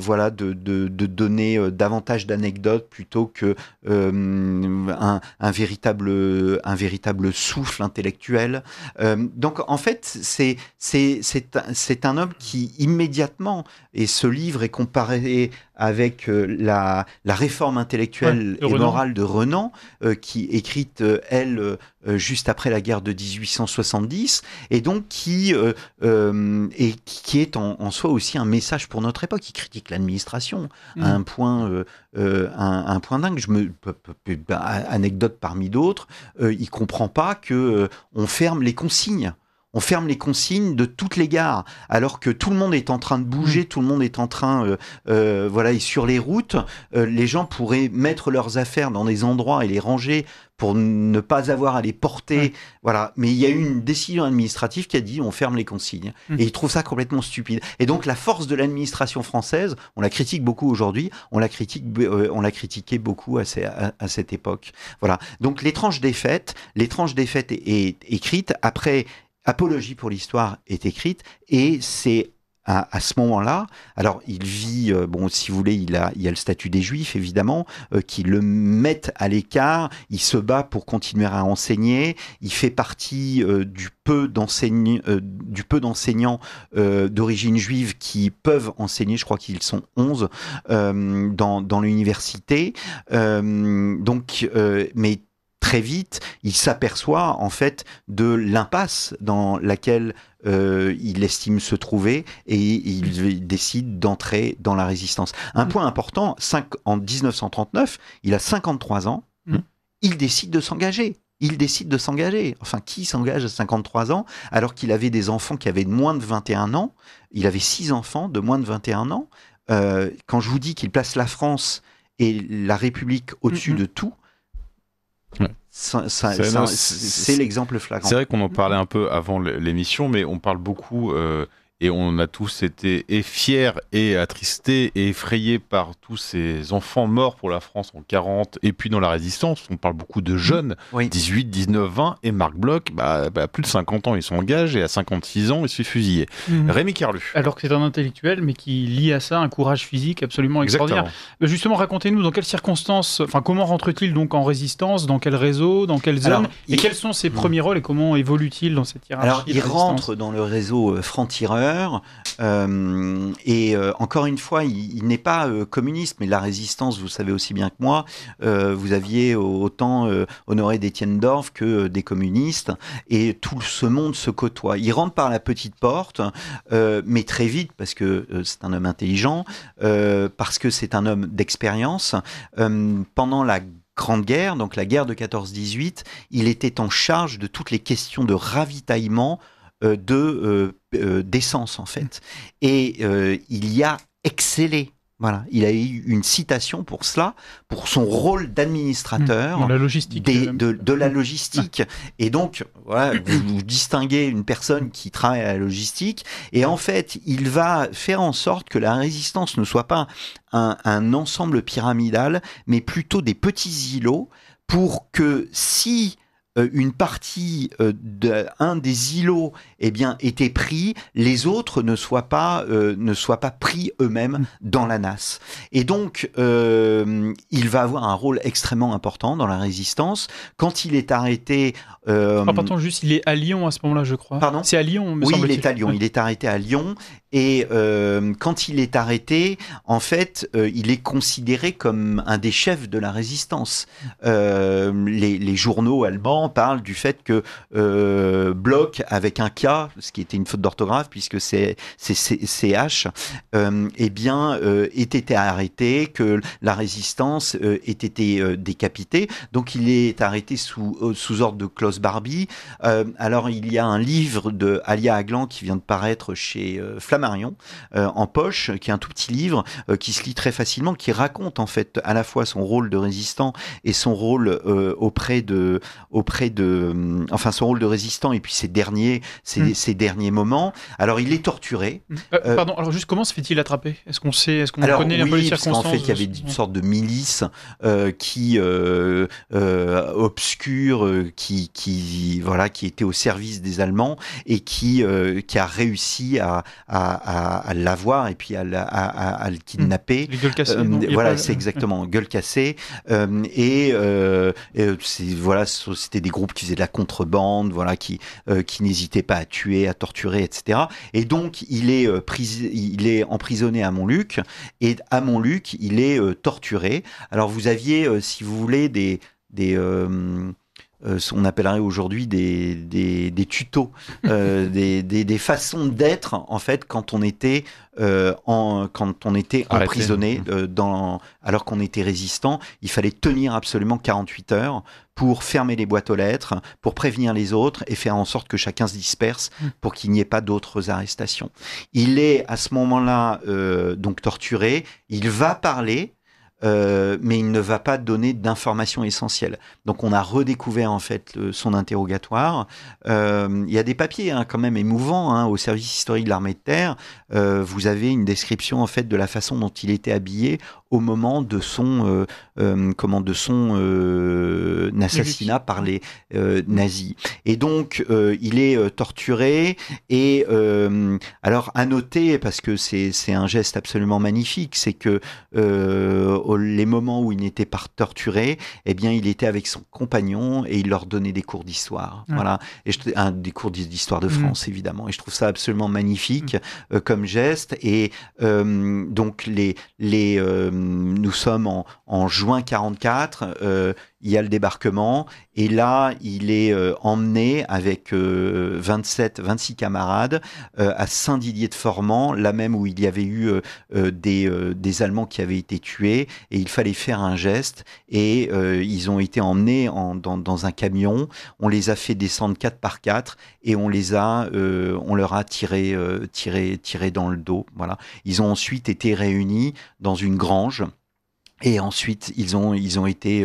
donner davantage d'anecdotes plutôt que un véritable souffle intellectuel. Donc en fait, c'est un homme qui immédiatement, et ce livre est comparé avec la réforme intellectuelle et morale de Renan, qui écrite, elle, juste après la guerre de 1870, et donc qui est en soi aussi un message pour notre époque. Il critique l'administration à un point dingue. Anecdote parmi d'autres, il comprend pas que on ferme les consignes. On ferme les consignes de toutes les gares, alors que tout le monde est en train de bouger, tout le monde est en train, et sur les routes, les gens pourraient mettre leurs affaires dans des endroits et les ranger pour ne pas avoir à les porter, voilà. Mais il y a eu une décision administrative qui a dit on ferme les consignes, et il trouve ça complètement stupide. Et donc la force de l'administration française, on la critique beaucoup aujourd'hui, on l'a critiqué beaucoup à cette époque, voilà. Donc l'étrange défaite est écrite après. Apologie pour l'histoire est écrite, et c'est à ce moment-là, alors il vit, si vous voulez, il y a le statut des Juifs, évidemment, qui le mettent à l'écart, il se bat pour continuer à enseigner, il fait partie du peu d'enseignants d'origine juive qui peuvent enseigner, je crois qu'ils sont 11 dans l'université, mais très vite, il s'aperçoit en fait de l'impasse dans laquelle il estime se trouver, et il décide d'entrer dans la résistance. Un point important, en 1939, il a 53 ans, il décide de s'engager. il décide de s'engager. Enfin, qui s'engage à 53 ans alors qu'il avait des enfants qui avaient moins de 21 ans? Il avait 6 enfants de moins de 21 ans. Quand je vous dis qu'il place la France et la République au-dessus de tout, c'est l'exemple flagrant. C'est vrai qu'on en parlait un peu avant l'émission, mais on parle beaucoup... et on a tous été fiers et attristés et effrayés par tous ces enfants morts pour la France en 40 et puis dans la Résistance. On parle beaucoup de jeunes, 18, 19, 20, et Marc Bloch, plus de 50 ans, il s'engage et à 56 ans, il se fait fusiller. Rémi Carlu. Alors que c'est un intellectuel, mais qui lie à ça un courage physique absolument extraordinaire. Justement, racontez-nous dans quelles circonstances, comment rentre-t-il donc en résistance, dans quel réseau, dans quelle zone, quels sont ses premiers rôles et comment évolue-t-il dans cette hiérarchie? Alors, il rentre dans le réseau franc-tireur. Encore une fois, il n'est pas communiste, mais la résistance, vous savez aussi bien que moi, vous aviez autant Honoré d'Etienne-Dorf que des communistes, et tout ce monde se côtoie. Il rentre par la petite porte, mais très vite, parce que c'est un homme intelligent, parce que c'est un homme d'expérience. Pendant la Grande Guerre, donc la guerre de 14-18, il était en charge de toutes les questions de ravitaillement d'essence en fait, et il y a excellé. Voilà, il a eu une citation pour cela, pour son rôle d'administrateur la logistique, de la logistique. Et donc, voilà, vous distinguez une personne qui travaille à la logistique, et en fait, il va faire en sorte que la résistance ne soit pas un ensemble pyramidal, mais plutôt des petits îlots, pour que si une partie d'un des îlots était pris, les autres ne soient pas pris eux-mêmes dans la nasse. Et donc, il va avoir un rôle extrêmement important dans la résistance. Quand il est arrêté... pardon, juste, il est à Lyon à ce moment-là, je crois. Pardon ? C'est à Lyon, me Oui, semble-t-il. il est à Lyon. Il est arrêté à Lyon. Et quand il est arrêté, en fait, il est considéré comme un des chefs de la résistance. Les journaux allemands parlent du fait que Bloch, avec un K, ce qui était une faute d'orthographe puisque c'est CH, ait été arrêté, que la résistance ait été décapitée. Donc il est arrêté sous ordre de Klaus Barbie. Alors il y a un livre de Alia Aglan qui vient de paraître chez Flammarion en poche, qui est un tout petit livre qui se lit très facilement, qui raconte en fait à la fois son rôle de résistant et son rôle son rôle de résistant et puis ses derniers moments. Alors il est torturé. Pardon, alors juste comment se fait-il attraper? Est-ce qu'on connaît un peu les circonstances? En fait, il y avait une sorte de milice qui obscure, qui était au service des Allemands et qui a réussi à l'avoir et puis à le kidnapper. Les gueules cassées. Voilà, c'est exactement gueule cassée. C'était des groupes qui faisaient de la contrebande, voilà, qui n'hésitaient pas à tuer, à torturer, etc. Et donc il est emprisonné à Montluc, et à Montluc il est torturé. Alors vous aviez, si vous voulez, on appellerait aujourd'hui des tutos, des façons d'être en fait quand on était emprisonné alors qu'on était résistant. Il fallait tenir absolument 48 heures pour fermer les boîtes aux lettres, pour prévenir les autres et faire en sorte que chacun se disperse pour qu'il n'y ait pas d'autres arrestations. Il est à ce moment-là donc torturé, il va parler, mais il ne va pas donner d'informations essentielles. Donc on a redécouvert en fait son interrogatoire. Il y a des papiers quand même émouvants au service historique de l'armée de terre. Vous avez une description en fait de la façon dont il était habillé au moment de son assassinat par les nazis. Et donc il est torturé et alors à noter, parce que c'est un geste absolument magnifique, c'est que les moments où il n'était pas torturé, il était avec son compagnon et il leur donnait des cours d'histoire. Voilà, et des cours d'histoire de France évidemment. Et je trouve ça absolument magnifique comme geste. Et donc nous sommes en juin 44. il y a le débarquement, et là, il est emmené avec 26 camarades à Saint-Didier-de-Formans, là même où il y avait eu des Allemands qui avaient été tués, et il fallait faire un geste, et ils ont été emmenés dans un camion, on les a fait descendre 4 par 4, et on leur a tiré dans le dos. Voilà. Ils ont ensuite été réunis dans une grange. Et ensuite, ils ont été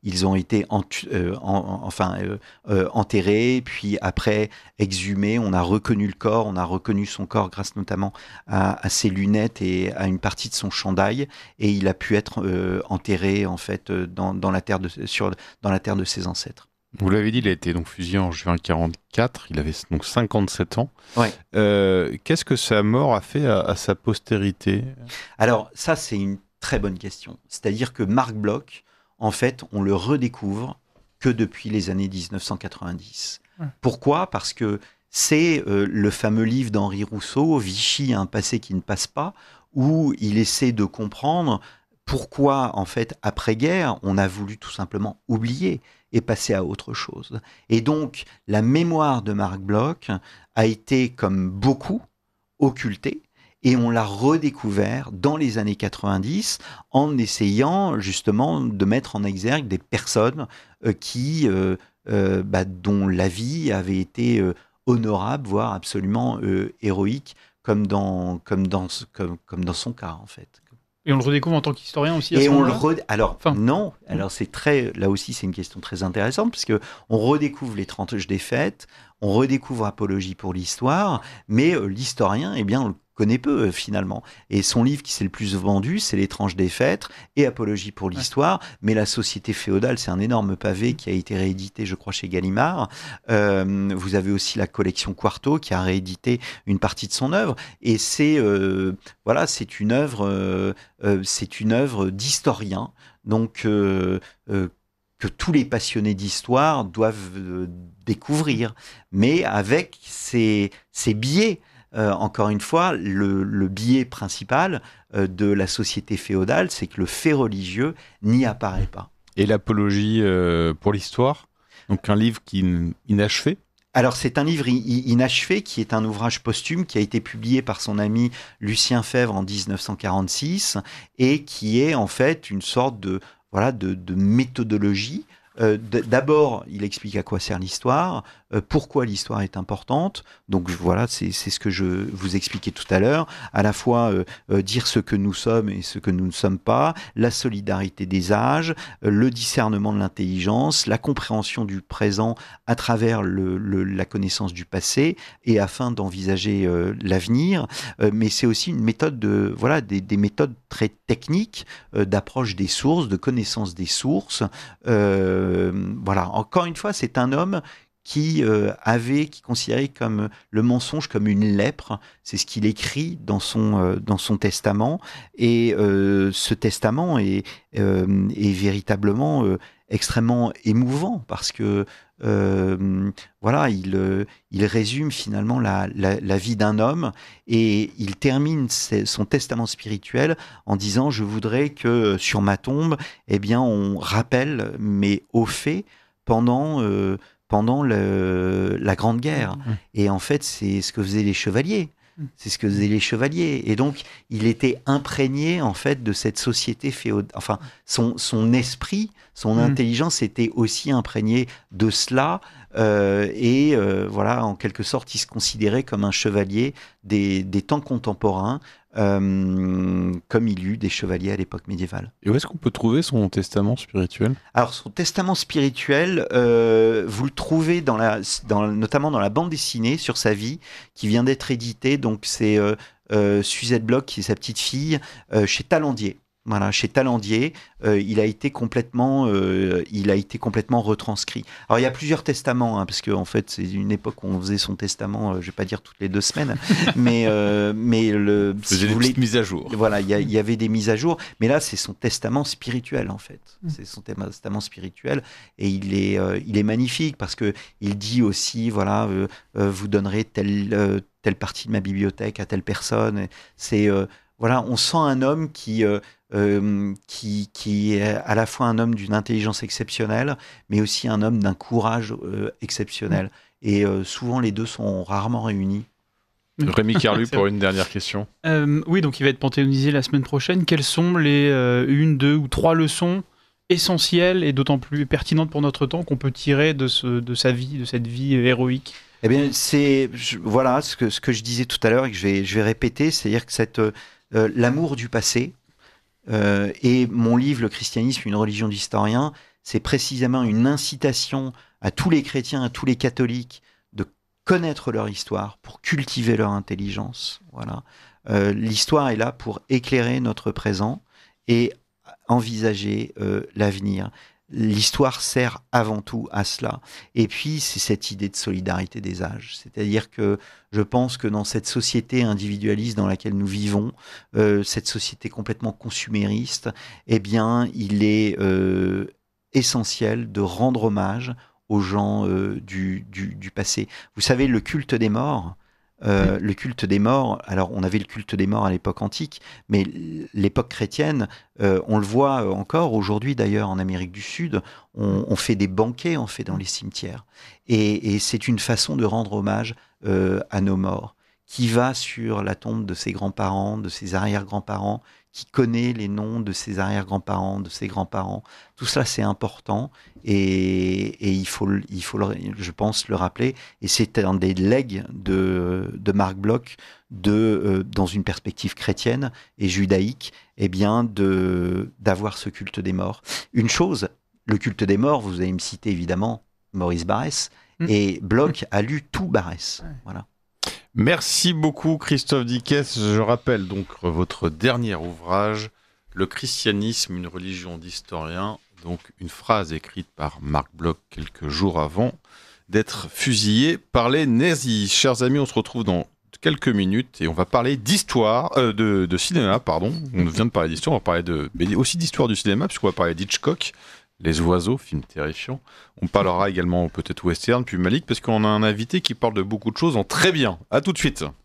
enterrés, puis après exhumés. On a reconnu le corps, on a reconnu son corps grâce notamment à ses lunettes et à une partie de son chandail. Et il a pu être enterré en fait dans la terre de ses ancêtres. Vous l'avez dit, il a été donc fusillé en juin 1944. Il avait donc 57 ans. Ouais. Qu'est-ce que sa mort a fait à sa postérité ? Alors ça, c'est une très bonne question. C'est-à-dire que Marc Bloch, en fait, on le redécouvre que depuis les années 1990. Ouais. Pourquoi ? Parce que c'est le fameux livre d'Henri Rousseau, Vichy, un passé qui ne passe pas, où il essaie de comprendre pourquoi, en fait, après-guerre, on a voulu tout simplement oublier et passer à autre chose. Et donc, la mémoire de Marc Bloch a été, comme beaucoup, occultée. Et on l'a redécouvert dans les années 90 en essayant justement de mettre en exergue des personnes dont la vie avait été honorable, voire absolument héroïque, comme dans son cas en fait. Et on le redécouvre en tant qu'historien aussi. Alors c'est très, là aussi c'est une question très intéressante parce que on redécouvre les Tranches des Fêtes, on redécouvre Apologie pour l'histoire, mais l'historien, eh bien, on le connaît peu finalement. Et son livre qui s'est le plus vendu, c'est Les Tranches des Fêtes et Apologie pour l'histoire. Mais La Société féodale, c'est un énorme pavé qui a été réédité, je crois, chez Gallimard. Vous avez aussi la collection Quarto qui a réédité une partie de son œuvre. Et c'est une œuvre d'historien. Donc que tous les passionnés d'histoire doivent découvrir, mais avec ces biais. Encore une fois, le biais principal de la société féodale, c'est que le fait religieux n'y apparaît pas. Et l'Apologie pour l'histoire, donc un livre inachevé ? Alors c'est un livre inachevé qui est un ouvrage posthume qui a été publié par son ami Lucien Febvre en 1946 et qui est en fait une sorte de méthodologie. D'abord, il explique à quoi sert l'histoire, pourquoi l'histoire est importante. Donc voilà, c'est ce que je vous expliquais tout à l'heure. À la fois dire ce que nous sommes et ce que nous ne sommes pas, la solidarité des âges, le discernement de l'intelligence, la compréhension du présent à travers la connaissance du passé et afin d'envisager l'avenir. Mais c'est aussi une méthode des méthodes très techniques d'approche des sources, de connaissance des sources. Encore une fois, c'est un homme qui considérait comme le mensonge comme une lèpre. C'est ce qu'il écrit dans son testament. Et ce testament est véritablement extrêmement émouvant parce que il résume finalement la vie d'un homme et il termine son testament spirituel en disant « Je voudrais que sur ma tombe, eh bien, on rappelle mes hauts faits pendant la Grande Guerre. » Et en fait, c'est ce que faisaient les chevaliers. C'est ce que faisaient les chevaliers. Et donc, il était imprégné, en fait, de cette société féodale. Enfin, son esprit, son intelligence était aussi imprégné de cela. En quelque sorte, il se considérait comme un chevalier des temps contemporains, comme il y eut des chevaliers à l'époque médiévale. Et où est-ce qu'on peut trouver son testament spirituel ? Alors, son testament spirituel, vous le trouvez notamment dans la bande dessinée sur sa vie, qui vient d'être éditée. Donc, c'est Suzette Bloch, qui est sa petite fille, chez Talandier. Voilà, chez Talandier, il a été complètement retranscrit. Alors il y a plusieurs testaments, parce que en fait c'est une époque où on faisait son testament, je vais pas dire toutes les 2 semaines, mais si vous voulez, mises à jour. Voilà, il y avait des mises à jour, mais là c'est son testament spirituel en fait. C'est son testament spirituel et il est magnifique parce que il dit aussi vous donnerez telle partie de ma bibliothèque à telle personne. On sent un homme qui qui est à la fois un homme d'une intelligence exceptionnelle, mais aussi un homme d'un courage exceptionnel. Et souvent, les deux sont rarement réunis. Rémi Carlu pour une dernière question. Oui, donc il va être panthéonisé la semaine prochaine. Quelles sont les 1, 2 ou 3 leçons essentielles et d'autant plus pertinentes pour notre temps qu'on peut tirer de sa vie, de cette vie héroïque? Eh bien, voilà ce que je disais tout à l'heure et que je vais répéter, c'est-à-dire que l'amour du passé et mon livre, Le christianisme, une religion d'historien, c'est précisément une incitation à tous les chrétiens, à tous les catholiques de connaître leur histoire pour cultiver leur intelligence. Voilà. L'histoire est là pour éclairer notre présent et envisager l'avenir. L'histoire sert avant tout à cela. Et puis, c'est cette idée de solidarité des âges. C'est-à-dire que je pense que dans cette société individualiste dans laquelle nous vivons, cette société complètement consumériste, eh bien, il est essentiel de rendre hommage aux gens du passé. Vous savez, le culte des morts, alors on avait le culte des morts à l'époque antique, mais l'époque chrétienne, on le voit encore aujourd'hui d'ailleurs en Amérique du Sud, on fait des banquets dans les cimetières. Et c'est une façon de rendre hommage à nos morts, qui va sur la tombe de ses grands-parents, de ses arrière-grands-parents, qui connaît les noms de ses arrière-grands-parents, de ses grands-parents. Tout cela, c'est important et il faut je pense, le rappeler. Et c'est un des legs de Marc Bloch dans une perspective chrétienne et judaïque, eh bien, d'avoir ce culte des morts. Une chose, le culte des morts, vous allez me citer évidemment Maurice Barrès, et Bloch a lu tout Barrès. Voilà. Merci beaucoup Christophe Dickès. Je rappelle donc votre dernier ouvrage, Le christianisme, une religion d'historien, donc une phrase écrite par Marc Bloch quelques jours avant d'être fusillé par les nazis. Chers amis, on se retrouve dans quelques minutes et on va parler d'histoire, de cinéma, pardon. On vient de parler d'histoire, on va parler mais aussi d'histoire du cinéma, puisqu'on va parler d'Hitchcock, Les Oiseaux, film terrifiant. On parlera également peut-être western, puis Malik, parce qu'on a un invité qui parle de beaucoup de choses en très bien. À tout de suite.